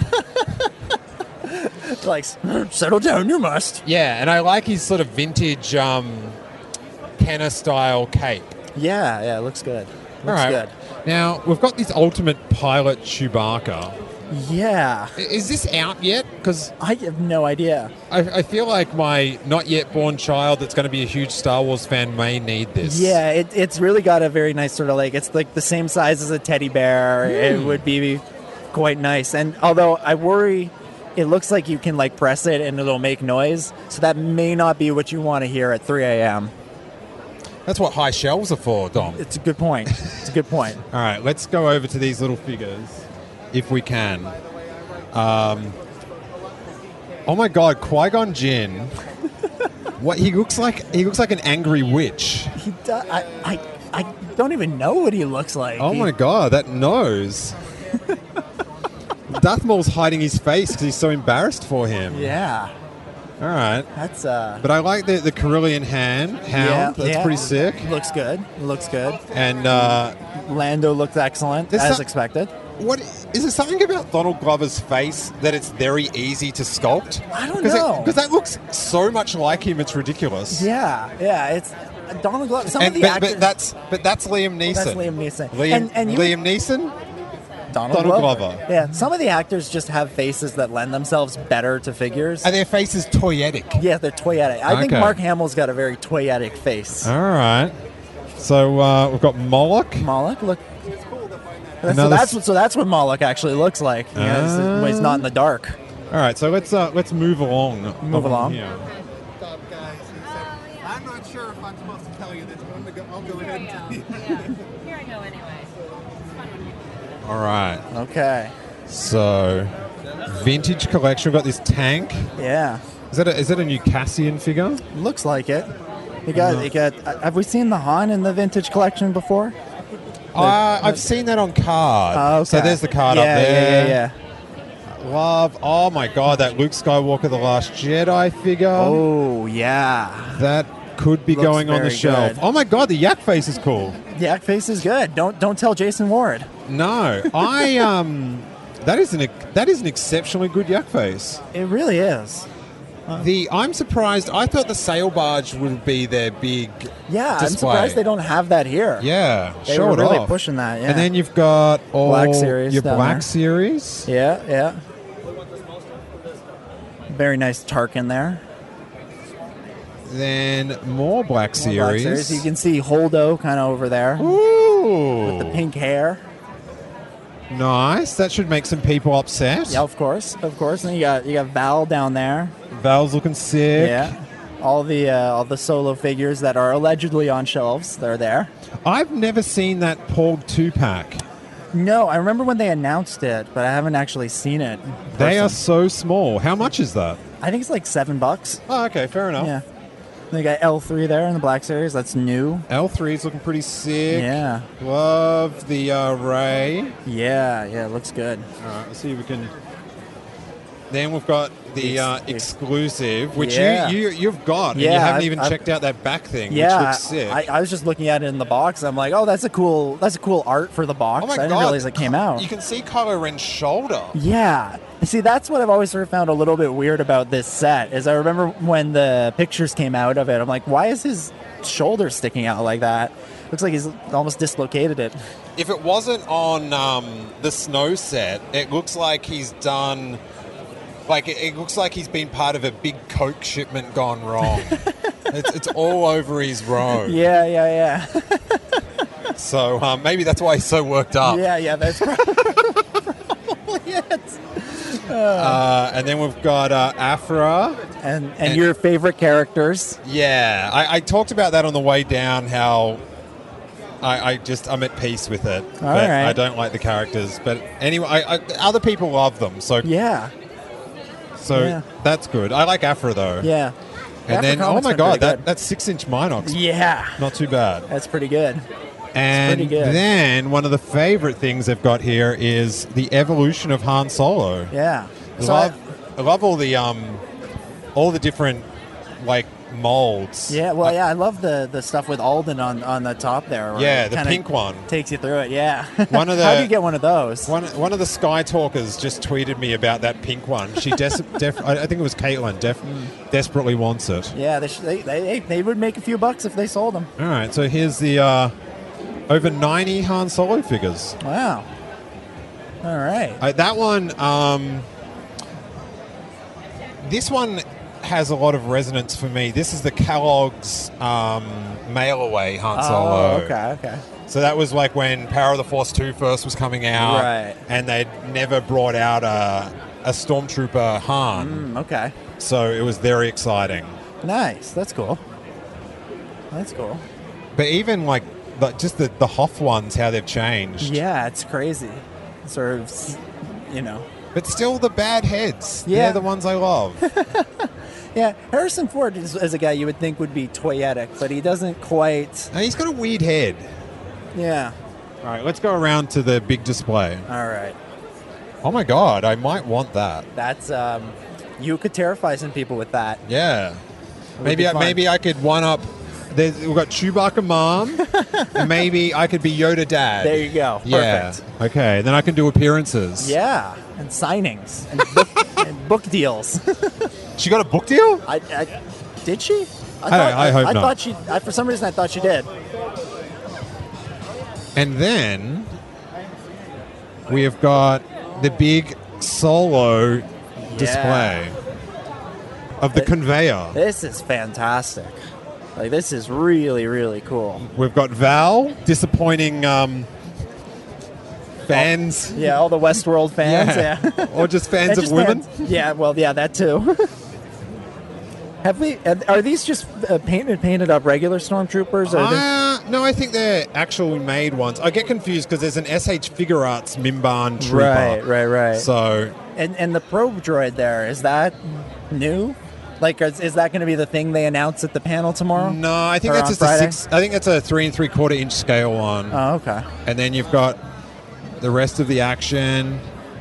Like, settle down, you must. Yeah, and I like his sort of vintage um, Kenner-style cape. Yeah, yeah, it looks good. Looks All right. good. Now, we've got this Ultimate Pilot Chewbacca. Yeah. I- Is this out yet? Because I have no idea. I, I feel like my not yet born child that's going to be a huge Star Wars fan may need this. Yeah, it, it's really got a very nice sort of like, it's like the same size as a teddy bear. It Hmm. would be quite nice. And although I worry, it looks like you can like press it and it'll make noise. So that may not be what you want to hear at three a.m. That's what high shelves are for, Dom. It's a good point. It's a good point. All right, let's go over to these little figures, if we can. Um, oh my God, Qui-Gon Jinn! What he looks like? He looks like an angry witch. He do, I, I, I don't even know what he looks like. Oh He- my God, that nose! Darth Maul's hiding his face because he's so embarrassed for him. Yeah. All right. That's uh. But I like the the Carillion hand hound. Yeah, That's yeah. pretty sick. Looks good. Looks good. And uh, Lando looks excellent, There's as some- expected. what is there something about Donald Glover's face that it's very easy to sculpt? I don't Cause know. Because that looks so much like him. It's ridiculous. Yeah, yeah. It's uh, Donald Glover. Some And, of the but, actors. but that's but that's Liam Neeson. That's Liam Neeson. Liam, And- and you- Liam Neeson. Donald, Donald Glover. Glover. Yeah, some of the actors just have faces that lend themselves better to figures. Are their faces toyetic? Yeah, they're toyetic. I think Okay. Mark Hamill's got a very toyetic face. All right. So uh, we've got Moloch. Moloch, look. So Another that's s- what so that's what Moloch actually looks like. You know, it's- Ah. when he's not in the dark. All right. So let's uh, let's move along. Move along. Here. I'm not sure if I'm supposed to tell you this, but I'm gonna go, I'll go ahead and tell you. Here I go anyway. All right. Okay. So vintage collection. We've got this tank. Yeah. Is that a, is that a new Cassian figure? Looks like it. You got, No. you got. uh, Have we seen the Han in the vintage collection before? Uh, I've seen that on card. Oh, okay. So there's the card yeah, up there. Yeah, yeah, yeah. Love. Oh my God, that Luke Skywalker, the Last Jedi figure. Oh yeah. That could be Looks going on the very shelf. good. Oh my God, the yak face is cool. The act face is good. Don't don't tell Jason Ward. No, I um, that is an that is an exceptionally good yak face. It really is. The I'm surprised. I thought the sail barge would be their big Yeah, I'm display. surprised they don't have that here. Yeah, They show were it really off. pushing that, yeah. And then you've got all Black Series your down Black there. Series. Yeah, yeah. Very nice Tarkin there. Then more Black More Black Series. Series. You can see Holdo kind of over there Ooh, with the pink hair. nice. That should make some people upset. Yeah, of course, of course. And you got you got Val down there. Val's looking sick. Yeah. All the uh, all the solo figures that are allegedly on shelves, they're there. I've never seen that Porg two pack. No, I remember when they announced it, but I haven't actually seen it. in They are person. so small. How much is that? I think it's like seven bucks. Oh, okay, fair enough. Yeah. They got L three there in the Black Series. That's new. L three is looking pretty sick. Yeah. Love the uh, Ray. Yeah, yeah, it looks good. All right, let's see if we can. Then we've got the uh, exclusive, which Yeah. you, you you've got, and Yeah, you haven't I've- even I've- checked out that back thing, Yeah, which looks sick. I, I was just looking at it in the box. I'm like, oh, that's a cool, that's a cool art for the box. oh my I didn't God! realize it came out. You can see Kylo Ren's shoulder. Yeah. See, that's what I've always sort of found a little bit weird about this set. Is I remember when the pictures came out of it, I'm like, why is his shoulder sticking out like that? Looks like he's almost dislocated it. If it wasn't on um, the snow set, it looks like he's done. Like it, it looks like he's been part of a big Coke shipment gone wrong. it's, it's all over his robe. Yeah, yeah, yeah. So um, maybe that's why he's so worked up. Yeah, yeah, that's probably it. Uh, and then we've got uh, Afra. And, and And- your favorite characters. Yeah, I, I talked about that on the way down. How I, I just I'm at peace with it. All but right. I don't like the characters. But anyway, I, I, other people love them. So Yeah, so yeah. that's good. I like Afra though. yeah. And Afro then oh Comics my been god, pretty that good. that's six inch Minox. Yeah, Not too bad. that's pretty good. And pretty good. then one of the favorite things they've got here is the evolution of Han Solo. Yeah. I So love, I love all the um, all the different like molds. Yeah, well, yeah, I love the, the stuff with Alden on, on the top there. where Yeah, it the kinda pink one. Takes you through it, yeah. One of the How do you get one of those? One one of the Sky Talkers just tweeted me about that pink one. She des- def- I I think it was Caitlin. Def- desperately wants it. Yeah, they, sh- they, they they would make a few bucks if they sold them. All right, so here's the uh, over ninety Han Solo figures. Wow. All right. Uh, that one, um, this one has a lot of resonance for me. This is the Kellogg's um, mail away Han Solo. Oh, okay, okay. So that was like when Power of the Force two first was coming out, Right. and they'd never brought out a, a Stormtrooper Han. Mm, okay. So it was very exciting. Nice. That's cool. That's cool. But even like, like just the, the Hoth ones, how they've changed. Yeah, it's crazy. Sort of, you know. But still the bad heads. Yeah. They're the ones I love. Yeah, Harrison Ford is, is a guy you would think would be toyetic, but he doesn't quite. And he's got a weird head. Yeah. All right, let's go around to the big display. All right. Oh my God, I might want that. That's um, you could terrify some people with that. Yeah. would Maybe be I, fun. maybe I could one up. There's, we've got Chewbacca mom, and maybe I could be Yoda dad. There you go. Yeah. Perfect. Okay. Then I can do appearances. Yeah, and signings and book, and book deals. She got a book deal? I, I did she? I, I- I hope I not. thought she. I, for some reason, I thought she did. And then we have got the big Solo display of the Th- conveyor. This is fantastic. Like this is really, really cool. We've got Val disappointing um, fans. Yeah, all the Westworld fans. Yeah. Yeah, Or just fans And of just women. fans- Yeah, well, yeah, that too. Have we? Are these just uh, painted painted up regular stormtroopers? Or are they- Uh, no, I think they're actually made ones. I get confused because there's an S H Figure Arts Mimban Trooper. Right, right, right. So, And and the probe droid there, is that new? Like, is, is that going to be the thing they announce at the panel tomorrow? no, I think Or that's on just Friday? a six. I think that's a three and three quarter inch scale one. Oh, okay. And then you've got the rest of the action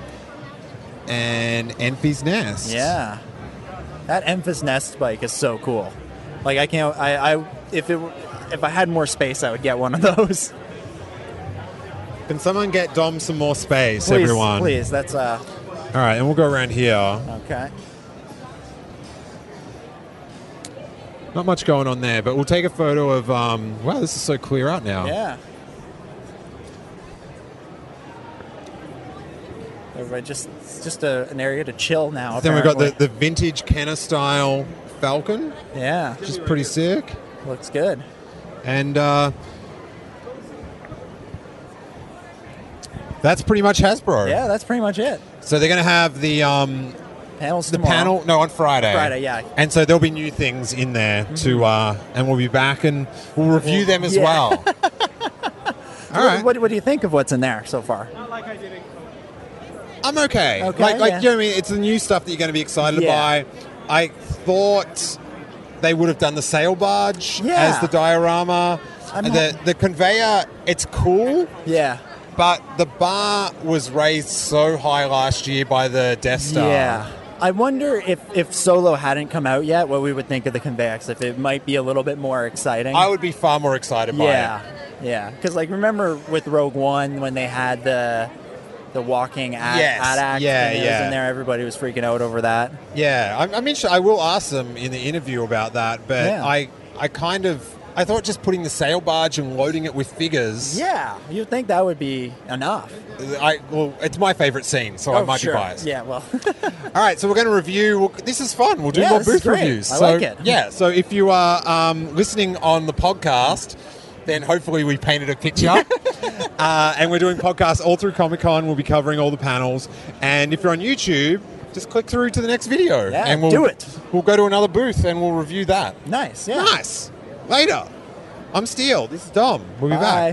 and Enfy's Nest. Yeah, that Emphas Nest bike is so cool. Like, I can't. I, I if it were, if I had more space, I would get one of those. Can someone get Dom some more space, Please, everyone? please. That's uh. All right, and we'll go around here. Okay. Not much going on there, but we'll take a photo of. Um, wow, this is so clear out now. Yeah. Everybody just it's just a, an area to chill now. Then we've got the, apparently. the vintage Kenner style Falcon, yeah, which is pretty sick. looks good. And uh, that's pretty much Hasbro. Yeah, that's pretty much it. So they're going to have the um, Panels the tomorrow. panel no on Friday. Friday, yeah. And so there'll be new things in there to, uh, and we'll be back and we'll review them as Yeah. well. All right. What, what do you think of what's in there so far? I'm okay. Okay, like, like yeah. you know what I mean? It's the new stuff that you're going to be excited Yeah. by. I thought they would have done the sail barge Yeah. as the diorama. I'm the the conveyor, it's cool. Yeah. But the bar was raised so high last year by the Death Star. Yeah. I wonder if, if Solo hadn't come out yet, what we would think of the Convex, if it might be a little bit more exciting. I would be far more excited by yeah. it. Yeah. Because, like, remember with Rogue One when they had the the walking ad, Yes. ad act Yeah, thing that was yeah. in there? Everybody was freaking out over that. Yeah, I, I mean, sure, I will ask them in the interview about that, but Yeah. I, I kind of, I thought just putting the sail barge and loading it with figures. Yeah. You'd think that would be enough. I well, it's my favorite scene, so I Oh, might sure. be biased. Yeah, well. All right, so we're going to review. Well, this is fun. We'll do Yeah, more this is booth great. reviews. I so, like it. Yeah, so if you are um, listening on the podcast, then hopefully we painted a picture. uh, and we're doing podcasts all through Comic-Con. We'll be covering all the panels. And if you're on YouTube, just click through to the next video. Yeah, and we'll, do it. We'll go to another booth and we'll review that. Nice, yeah. Nice. Later. I'm Steele. This is Dom. We'll be Bye. back.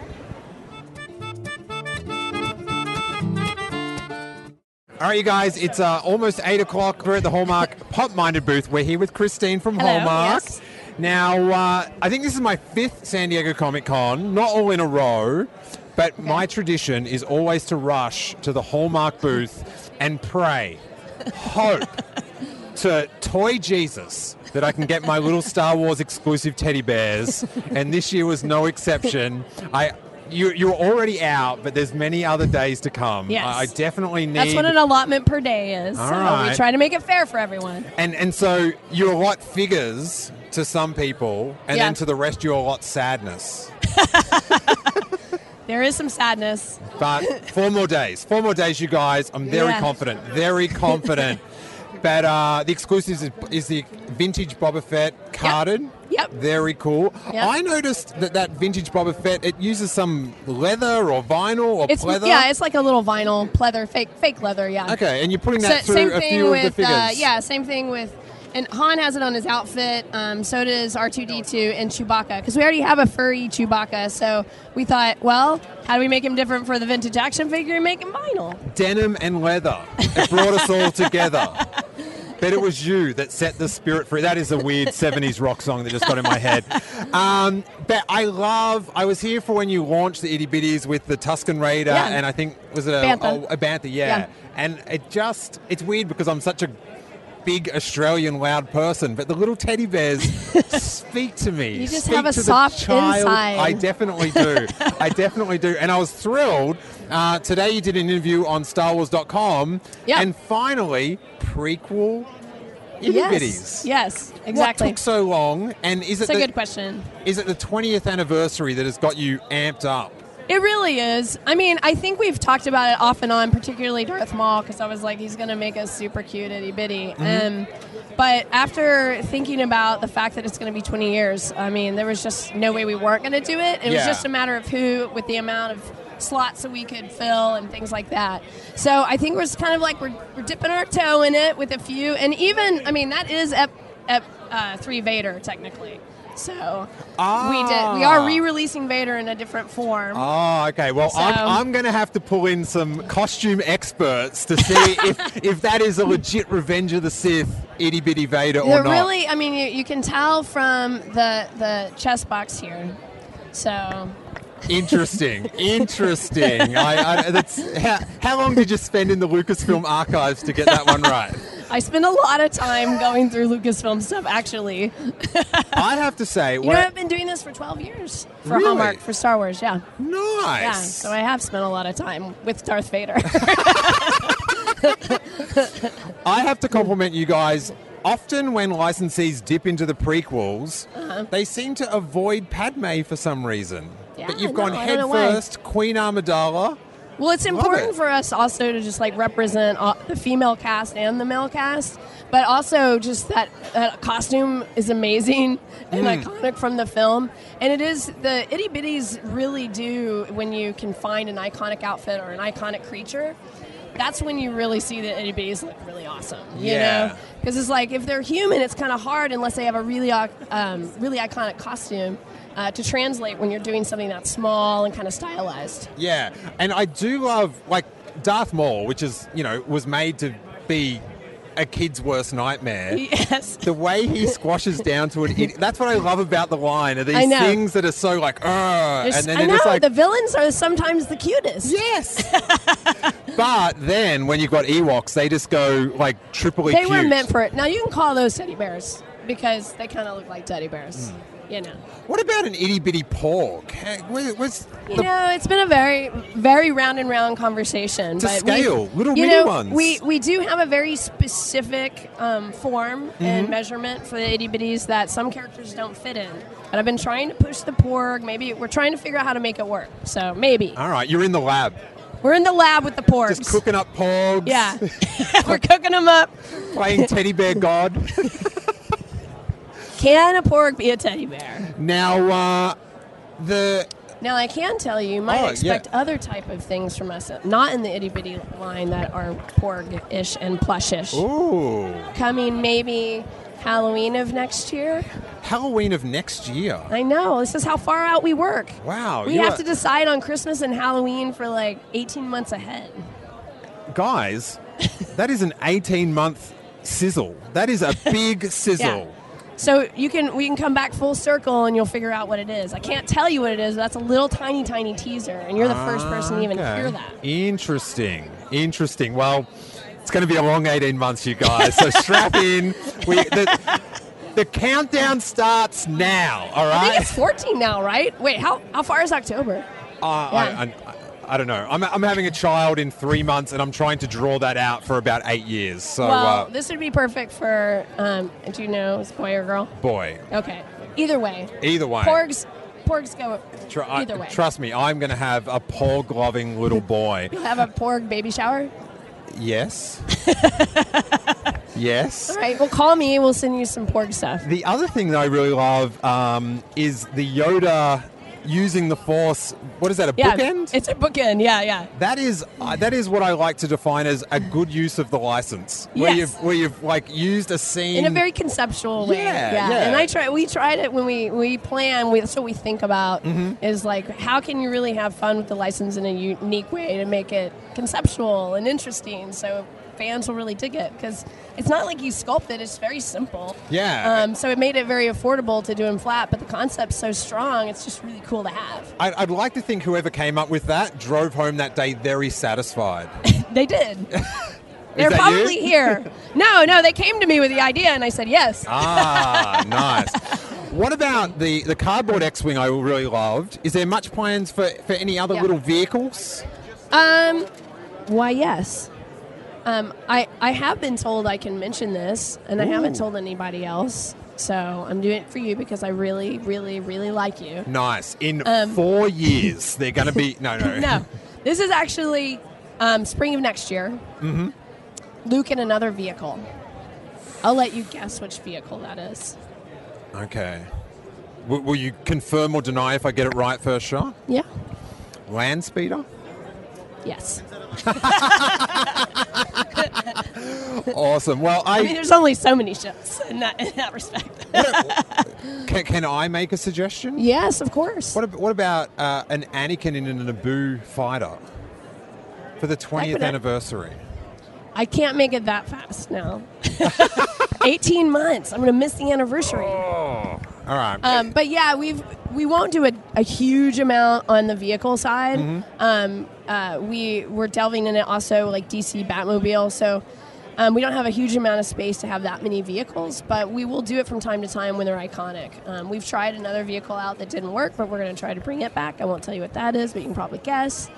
All right, you guys, it's uh, almost eight o'clock. We're at the Hallmark Pop Minded booth. We're here with Christine from Hello, Hallmark. yes. Now, uh, I think this is my fifth San Diego Comic Con, not all in a row, but my tradition is always to rush to the Hallmark booth and pray, hope, to Toy Jesus that I can get my little Star Wars exclusive teddy bears, and this year was no exception. I you you're already out, but there's many other days to come. Yes. I, I definitely need. That's what an allotment per day is. All so right. we try to make it fair for everyone. And and so you allot figures to some people, and Yeah. then to the rest you allot sadness. There is some sadness. But four more days. Four more days, you guys. I'm very Yeah. confident. Very confident. But uh, the exclusive is, is the vintage Boba Fett carded. Yep. Very cool. Yep. I noticed that that vintage Boba Fett, it uses some leather or vinyl or It's pleather. yeah, it's like a little vinyl pleather, fake fake leather. Yeah. Okay, and you're putting that So- through same a thing few with, of the figures. Uh, yeah, same thing with. And Han has it on his outfit. Um, so does R two D two and Chewbacca, because we already have a furry Chewbacca. So we thought, well, how do we make him different for the vintage action figure and make him vinyl? Denim and leather. It brought us all together. But it was you that set the spirit free. That is a weird seventies rock song that just got in my head. Um, but I love, I was here for when you launched the Itty Bitties with the Tusken Raider, Yeah. and I think, was it a Bantha. oh, a Bantha, yeah. Yeah. And it just, it's weird because I'm such a big Australian loud person, but the little teddy bears speak to me. You just Speak have a to the soft child. inside. I definitely do. I definitely do. And I was thrilled. Uh, today you did an interview on Star Wars dot com, Yep. and finally, prequel Itty yes. Bitties. Yes, exactly. What took so long? And is It's it a the, good question. Is it the twentieth anniversary that has got you amped up? It really is. I mean, I think we've talked about it off and on, particularly Darth Maul, because I was like, he's going to make us super cute itty bitty. Mhm. Um, but after thinking about the fact that it's going to be twenty years, I mean, there was just no way we weren't going to do it. It was Yeah. just a matter of who, with the amount of slots that we could fill and things like that. So I think we're just kind of like we're, we're dipping our toe in it with a few, and even I mean that is Ep, Ep uh, three Vader technically. So we did. We are re-releasing Vader in a different form. Oh, okay. Well, So- I'm, I'm going to have to pull in some costume experts to see if, if that is a legit Revenge of the Sith itty bitty Vader or They're not. really, I mean, you, you can tell from the the chest box here. So Interesting, interesting. I, I, that's, how, how long did you spend in the Lucasfilm archives to get that one right? I spend a lot of time going through Lucasfilm stuff. Actually, I have to say, you when know, I- I've been doing this for twelve years for Really? Hallmark for Star Wars. Yeah, nice. yeah. So I have spent a lot of time with Darth Vader. I have to compliment you guys. Often when licensees dip into the prequels, Uh-huh. they seem to avoid Padme for some reason. Yeah, but you've no, gone I head don't know why. first, Queen Amidala. Well, it's Love important it. for us also to just like represent all, the female cast and the male cast, but also just that, that costume is amazing and Mm. iconic from the film. And it is, the itty bitties really do, when you can find an iconic outfit or an iconic creature, that's when you really see the itty bitties look really awesome. You Yeah. know? Because it's like if they're human, it's kind of hard unless they have a really, um, really iconic costume uh, to translate when you're doing something that's small and kind of stylized. Yeah, and I do love, like, Darth Maul, which is, you know, was made to be a kid's worst nightmare. Yes. The way he squashes down to an idiot, that's what I love about the line, are these I know. things that are so like, "Ugh," and There's- then I they're know, just like, the villains are sometimes the cutest. Yes. but then when you've got Ewoks, they just go, like, triply They cute. were meant for it. Now you can call those teddy bears because they kind of look like teddy bears. Hmm. You know. What about an itty-bitty porg? Hey, where- where's You the- know, it's been a very, very round and round conversation. To but scale, we've- little you mini know, ones. We we do have a very specific um, form and Mhm. measurement for the itty bitties that some characters don't fit in. But I've been trying to push the porg. Maybe we're trying to figure out how to make it work. So maybe All right, you're in the lab. we're in the lab with the porgs. Just cooking up porgs. Yeah, we're cooking them up. Playing teddy bear god. Can a porg be a teddy bear? Now, uh, the Now, I can tell you, you might Oh, expect other type of things from us, not in the itty bitty line that are porg-ish and plushish. Ooh. Coming maybe Halloween of next year. Halloween of next year. I know. This is how far out we work. Wow. We you have are- to decide on Christmas and Halloween for like eighteen months ahead. Guys, that is an eighteen-month sizzle. That is a big sizzle. Yeah. So you can we can come back full circle and you'll figure out what it is. I can't tell you what it is. But that's a little tiny, tiny teaser, and you're the first person to even Okay. hear that. Interesting. Interesting. Well, It's going to be a long eighteen months, you guys. So strap in. We, the, the countdown starts now, all I right? think it's fourteen now, right? Wait, how how far is October? Uh, Yeah. I, I, I don't know. I'm, I'm having a child in three months, and I'm trying to draw that out for about eight years. So, well, uh, this would be perfect for. Um, do you know it's boy or girl? boy, Okay. Either way. either way. Porgs, porgs go Tr- I- either way. Trust me, I'm going to have a porg-loving little boy. You'll have a porg baby shower. Yes. Yes. All right. Well, call me. We'll send you some porg stuff. The other thing that I really love um, is the Yoda using the Force. What is that, a Yeah, bookend? it's a bookend. Yeah, yeah. That is uh, that is what I like to define as a good use of the license, where Yes. you've where you've like used a scene In a very conceptual way. Yeah, yeah. And I try. We tried it when we we plan. We, that's what we think about. Mhm. Is like how can you really have fun with the license in a unique way to make it conceptual and interesting, so fans will really dig it because it's not like you sculpt it. It's very simple. Yeah. Um, so it made it very affordable to do in flat, but the concept's so strong. It's just really cool to have. I'd, I'd like to think whoever came up with that drove home that day very satisfied. They did. They're that probably you? here. No, no, they came to me with the idea, and I said yes. Ah, nice. What about the, the cardboard X-Wing I really loved? Is there much plans for, for any other Yeah. little vehicles? Um, why, yes. Um, I, I have been told I can mention this, and I haven't Ooh. told anybody else. So I'm doing it for you because I really, really, really like you. Nice. In Um, four years, they're going to be... No, no. No, this is actually um, spring of next year. Mm-hmm. Luke in another vehicle. I'll let you guess which vehicle that is. Okay. W- will you confirm or deny if I get it right first shot? Yeah. Land speeder? Yes. Awesome. Well, I... I mean, there's only so many ships in that, in that respect. Can, can I make a suggestion? Yes, of course. What, ab- what about uh, an Anakin in a Naboo fighter for the twentieth could- anniversary? I can't make it that fast now. eighteen months. I'm going to miss the anniversary. Oh, all right. Um, but yeah, we've we won't do a, a huge amount on the vehicle side. Mhm. Um, uh, we we're delving in it also like D C Batmobile, so um, we don't have a huge amount of space to have that many vehicles. But we will do it from time to time when they're iconic. Um, we've tried another vehicle out that didn't work, but we're going to try to bring it back. I won't tell you what that is, but you can probably guess.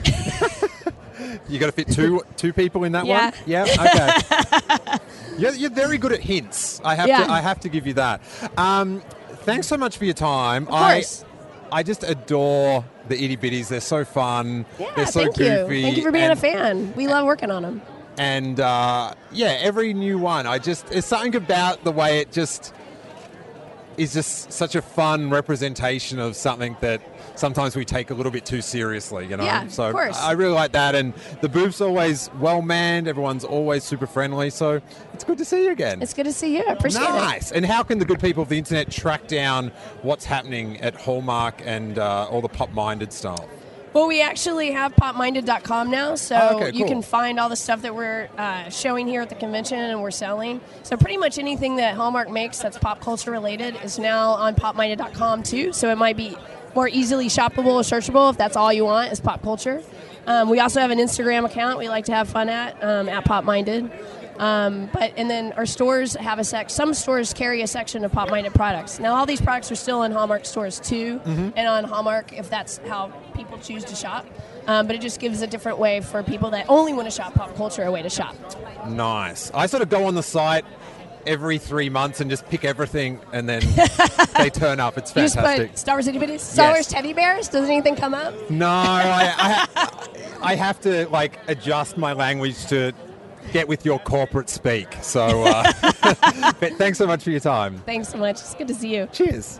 You got to fit two two people in that Yeah. one. Yeah. Okay. you're, you're very good at hints. I have Yeah. to. I have to give you that. Um, thanks so much for your time. Of course. I I just adore the itty bitties. They're so fun. Yeah, They're so thank goofy. you. Thank you for being and, a fan. We love working on them. And uh, yeah, every new one. I just there's something about the way it just is just such a fun representation of something that sometimes we take a little bit too seriously, you know. Yeah, so of course. I really like that, and the booth's always well manned. Everyone's always super friendly, so it's good to see you again. It's good to see you. I appreciate it. Nice. And how can the good people of the internet track down what's happening at Hallmark and uh, all the pop-minded stuff? Well, we actually have pop minded dot com now, so Oh, okay, you cool. can find all the stuff that we're uh, showing here at the convention and we're selling. So pretty much anything that Hallmark makes that's pop culture related is now on pop minded dot com too. So it might be more easily shoppable or searchable if that's all you want is pop culture. Um, we also have an Instagram account we like to have fun at, um, at PopMinded. Um, but and then our stores have a sec. Some stores carry a section of pop-minded products. Now all these products are still in Hallmark stores too, Mhm. and on Hallmark if that's how people choose to shop. Um, but it just gives a different way for people that only want to shop pop culture a way to shop. Nice. I sort of go on the site every three months and just pick everything, and then they turn up. It's You just fantastic. put Star Wars itty bitties, Star Yes. Wars teddy bears. Does anything come up? No, I, I, ha- I have to like adjust my language to get with your corporate speak. So, uh, but thanks so much for your time. Thanks so much. It's good to see you. Cheers.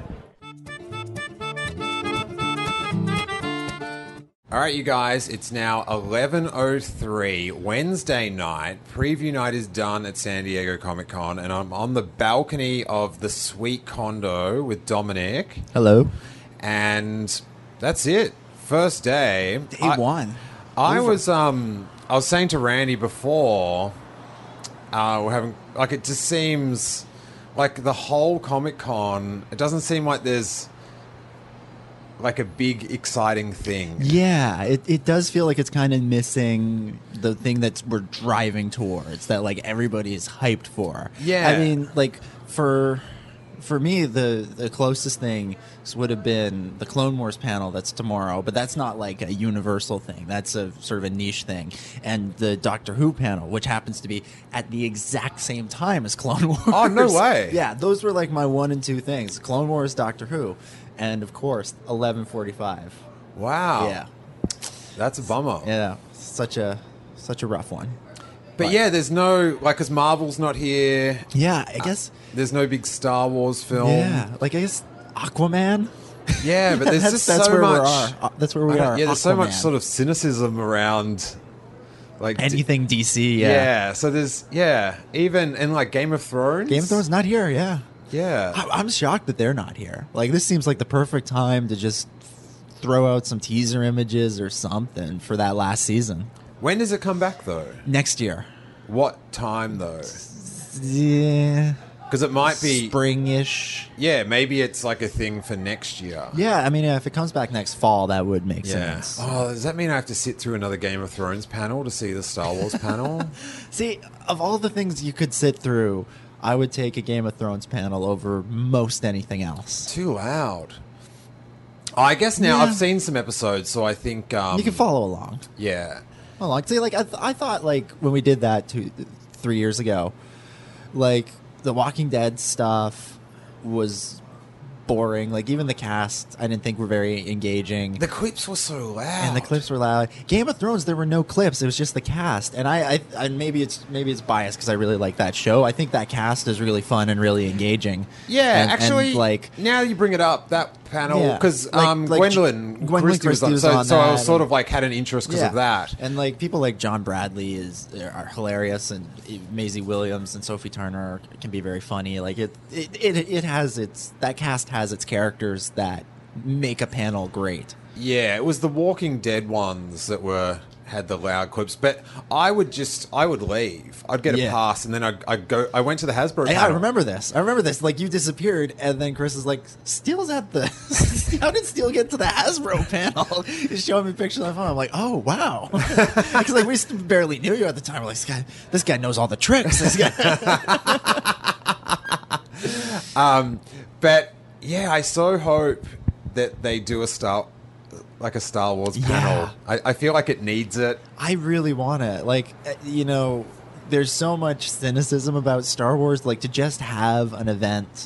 All right, you guys, it's now eleven oh three, Wednesday night. Preview night is done at San Diego Comic-Con, and I'm on the balcony of the Sweet Condo with Dominic. Hello. And that's it. First day. Day I- one. I Over. was um I was saying to Randy before, uh, we're having like it just seems like the whole Comic Con. It doesn't seem like there's like a big exciting thing. Yeah, it, it does feel like it's kind of missing the thing that we're driving towards, that like everybody is hyped for. Yeah. I mean, like for for me, the the closest thing would have been the Clone Wars panel that's tomorrow, but that's not like a universal thing. That's a sort of a niche thing. And the Doctor Who panel, which happens to be at the exact same time as Clone Wars. Oh, no way. Yeah, those were like my one and two things. Clone Wars, Doctor Who, and of course, eleven forty-five. Wow. Yeah. That's a bummer. Yeah, such a such a rough one. But, yeah, there's no, like, because Marvel's not here. Yeah, I guess. Uh, there's no big Star Wars film. Yeah, like I guess Aquaman. Yeah, but there's that's, just that's so where much. We are. Uh, That's where we I don't- are. Yeah, there's so much Aquaman. sort of cynicism around, like d- Anything D C. Yeah. Yeah, so there's yeah, even in like Game of Thrones. Game of Thrones not here. Yeah. Yeah. I, I'm shocked that they're not here. Like this seems like the perfect time to just throw out some teaser images or something for that last season. When does it come back though? Next year. What time though? Yeah. Because it might be springish. Yeah, maybe it's like a thing for next year. Yeah, I mean, if it comes back next fall, that would make Yeah. sense. Oh, does that mean I have to sit through another Game of Thrones panel to see the Star Wars panel? See, of all the things you could sit through, I would take a Game of Thrones panel over most anything else. Too loud. Oh, I guess now Yeah. I've seen some episodes, so I think um, You can follow along. Yeah. Well, like, see, like I, th- I thought, like when we did that two, three years ago, like the Walking Dead stuff was boring. Like even the cast, I didn't think were very engaging. The clips were so loud, and the clips were loud. Game of Thrones, there were no clips. It was just the cast, and I, I, I maybe it's maybe it's biased because I really like that show. I think that cast is really fun and really engaging. Yeah, And- and, actually, like now you bring it up, that panel, Yeah, because like- um, like Gwendolyn, Gwendolyn Christie was on, Christie was so, on so I that was sort and- of like had an interest because of that. And like people like John Bradley is are hilarious, and Maisie Williams and Sophie Turner can be very funny. Like it, it, it, it has its that cast has its characters that make a panel great. Yeah, it was the Walking Dead ones that were had the loud clips, but I would just I would leave. I'd get a Yeah. pass, and then I'd, I'd go. I went to the Hasbro. Hey, I panel. remember this. I remember this. Like you disappeared, and then Chris is like, "Steele's at the. How did Steele get to the Hasbro panel?" He's showing me pictures on the phone. I'm like, "Oh wow!" Because like we st- barely knew you at the time. We're like, "This guy, this guy knows all the tricks." This guy. Um, but yeah, I so hope that they do a Star like a Star Wars panel. I, I feel like it needs it. I really want to. Like, uh, you know, there's so much cynicism about Star Wars. Like, to just have an event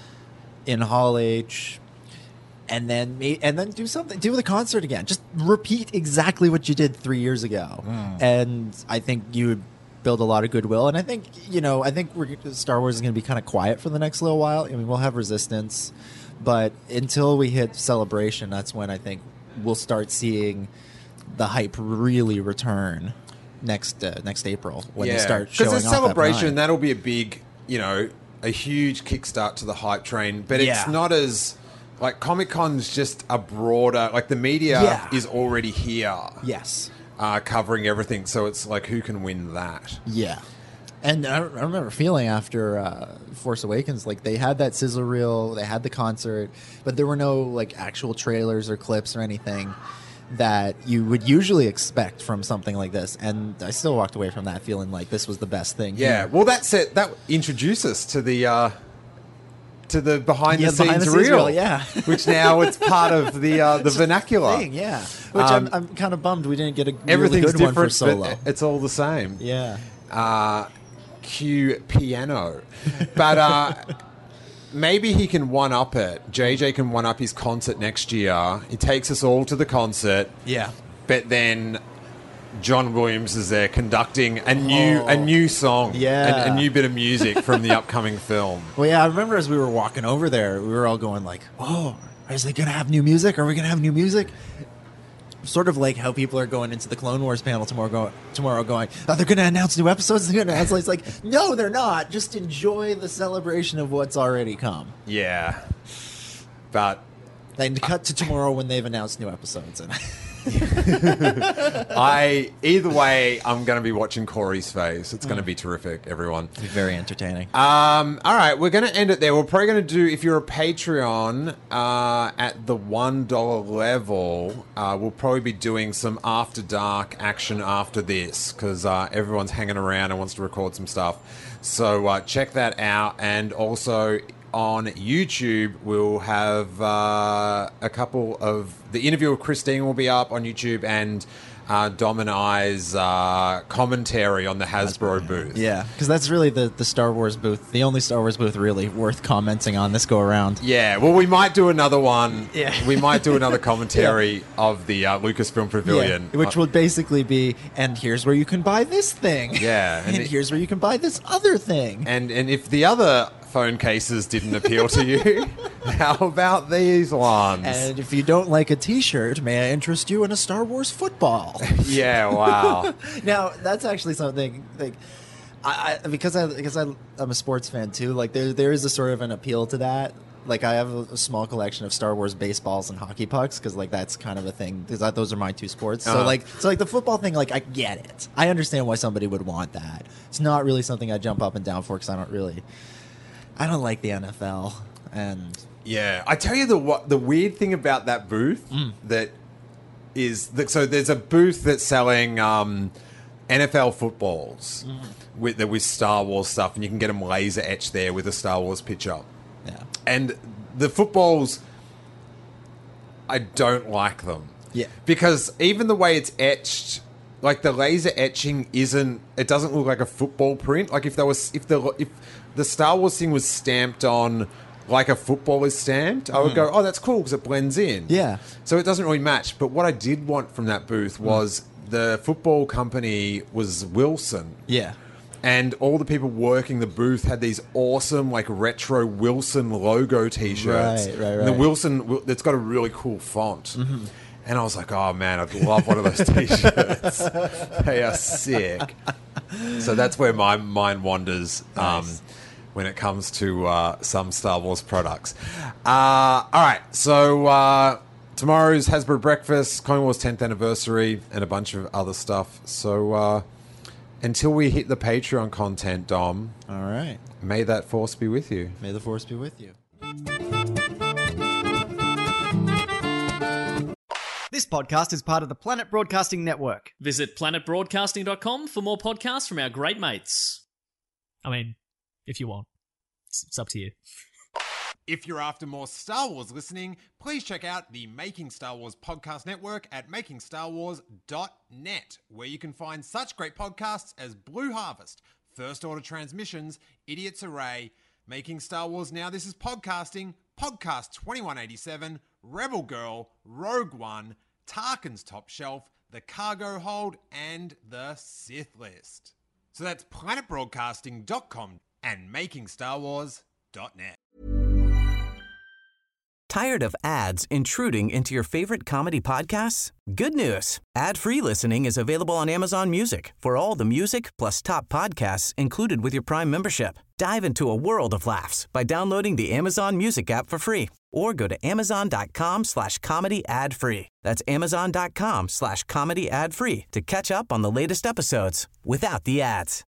in Hall H and then ma- and then do something, do the concert again. Just repeat exactly what you did three years ago. Mm. And I think you would build a lot of goodwill. And I think, you know, I think we're, Star Wars is going to be kind of quiet for the next little while. I mean, we'll have Resistance. But until we hit Celebration, that's when I think we'll start seeing the hype really return next uh, next April when they start showing because off the that celebration line. that'll be a big, you know, a huge kickstart to the hype train. But Yeah. it's not as like Comic Con's just a broader like the media Yeah. is already here. Yes, uh, covering everything. So it's like who can win that? Yeah. And I, I remember feeling after uh, Force Awakens, like they had that sizzle reel, they had the concert, but there were no like actual trailers or clips or anything that you would usually expect from something like this. And I still walked away from that feeling like this was the best thing. Yeah. here. Well, that's it. That introduced us to the uh, to the behind Yeah, the behind scenes the scenes reel, reel, yeah. which now it's part of the uh, the It's a vernacular thing, yeah. Which Um, I'm, I'm kind of bummed we didn't get a really Everything's good one for different, Solo. but it's all the same. Yeah. Uh, cue piano. But uh, maybe he can one-up it. J J can one-up his concert next year. He takes us all to the concert. Yeah. But then John Williams is there conducting a new Oh. a new song. Yeah. A, a new bit of music from the upcoming film. Well, yeah, I remember as we were walking over there, we were all going like, "Oh, is they gonna have new music? Are we gonna have new music?" Sort of like how people are going into the Clone Wars panel tomorrow. Go, tomorrow, going, "Oh, they're gonna announce new episodes." They're gonna announce. It's like, no, they're not. Just enjoy the celebration of what's already come. Yeah. But then cut to tomorrow when they've announced new episodes. And I either way, I'm going to be watching Corey's face. It's going to be terrific, everyone. Very entertaining. Um, all right, we're going to end it there. We're probably going to do, if you're a Patreon uh, at the one dollar level, uh, we'll probably be doing some After Dark action after this because uh, everyone's hanging around and wants to record some stuff. So uh, check that out. And also on YouTube, we'll have uh, a couple of... The interview with Christine will be up on YouTube, and uh, Dom and I's uh, commentary on the Hasbro booth. Yeah, because that's really the, the Star Wars booth, the only Star Wars booth really worth commenting on this go around. Yeah, well, we might do another one. Yeah. We might do another commentary Yeah. of the uh, Lucasfilm Pavilion. Yeah, which would basically be, and here's where you can buy this thing. Yeah. And, And it- here's where you can buy this other thing. And and if the other phone cases didn't appeal to you, how about these ones? And if you don't like a T-shirt, may I interest you in a Star Wars football? Yeah, wow. Now that's actually something like I, I because I because I, I'm a sports fan too. Like there there is a sort of an appeal to that. Like I have a, a small collection of Star Wars baseballs and hockey pucks because like that's kind of a thing. Because those are my two sports. So Uh-huh. like so like the football thing. Like I get it. I understand why somebody would want that. It's not really something I jump up and down for because I don't really. I don't like the N F L and. Yeah, I tell you the what the weird thing about that booth Mm. that is that so there's a booth that's selling um, N F L footballs Mm. with with Star Wars stuff, and you can get them laser etched there with a Star Wars picture. Yeah, and the footballs, I don't like them. Yeah, because even the way it's etched. Like the laser etching isn't. It doesn't look like a football print. Like if there was, if the if the Star Wars thing was stamped on like a football is stamped, I would Mm. go, oh, that's cool because it blends in. Yeah. So it doesn't really match. But what I did want from that booth was the football company was Wilson. Yeah. And all the people working the booth had these awesome, like, retro Wilson logo T-shirts. Right, right, And the right. Wilson, it's got a really cool font. Mhm. And I was like, oh, man, I'd love one of those T-shirts. They are sick. So that's where my mind wanders um, Nice. when it comes to uh, some Star Wars products. Uh, all right, so uh, tomorrow's Hasbro Breakfast, Clone Wars tenth anniversary, and a bunch of other stuff. So uh, until we hit the Patreon content, Dom. All right. May that force be with you. May the force be with you. This podcast is part of the Planet Broadcasting Network. Visit planet broadcasting dot com for more podcasts from our great mates. I mean, if you want. It's, it's up to you. If you're after more Star Wars listening, please check out the Making Star Wars podcast network at making star wars dot net, where you can find such great podcasts as Blue Harvest, First Order Transmissions, Idiot's Array, Making Star Wars Now This Is Podcasting, Podcast twenty-one eighty-seven, Rebel Girl, Rogue One, Tarkin's Top Shelf, The Cargo Hold, and The Sith List. So that's planet broadcasting dot com and making star wars dot net. Tired of ads intruding into your favorite comedy podcasts? Good news. Ad-free listening is available on Amazon Music for all the music plus top podcasts included with your Prime membership. Dive into a world of laughs by downloading the Amazon Music app for free or go to amazon.com slash comedy ad free. That's amazon.com slash comedy ad free to catch up on the latest episodes without the ads.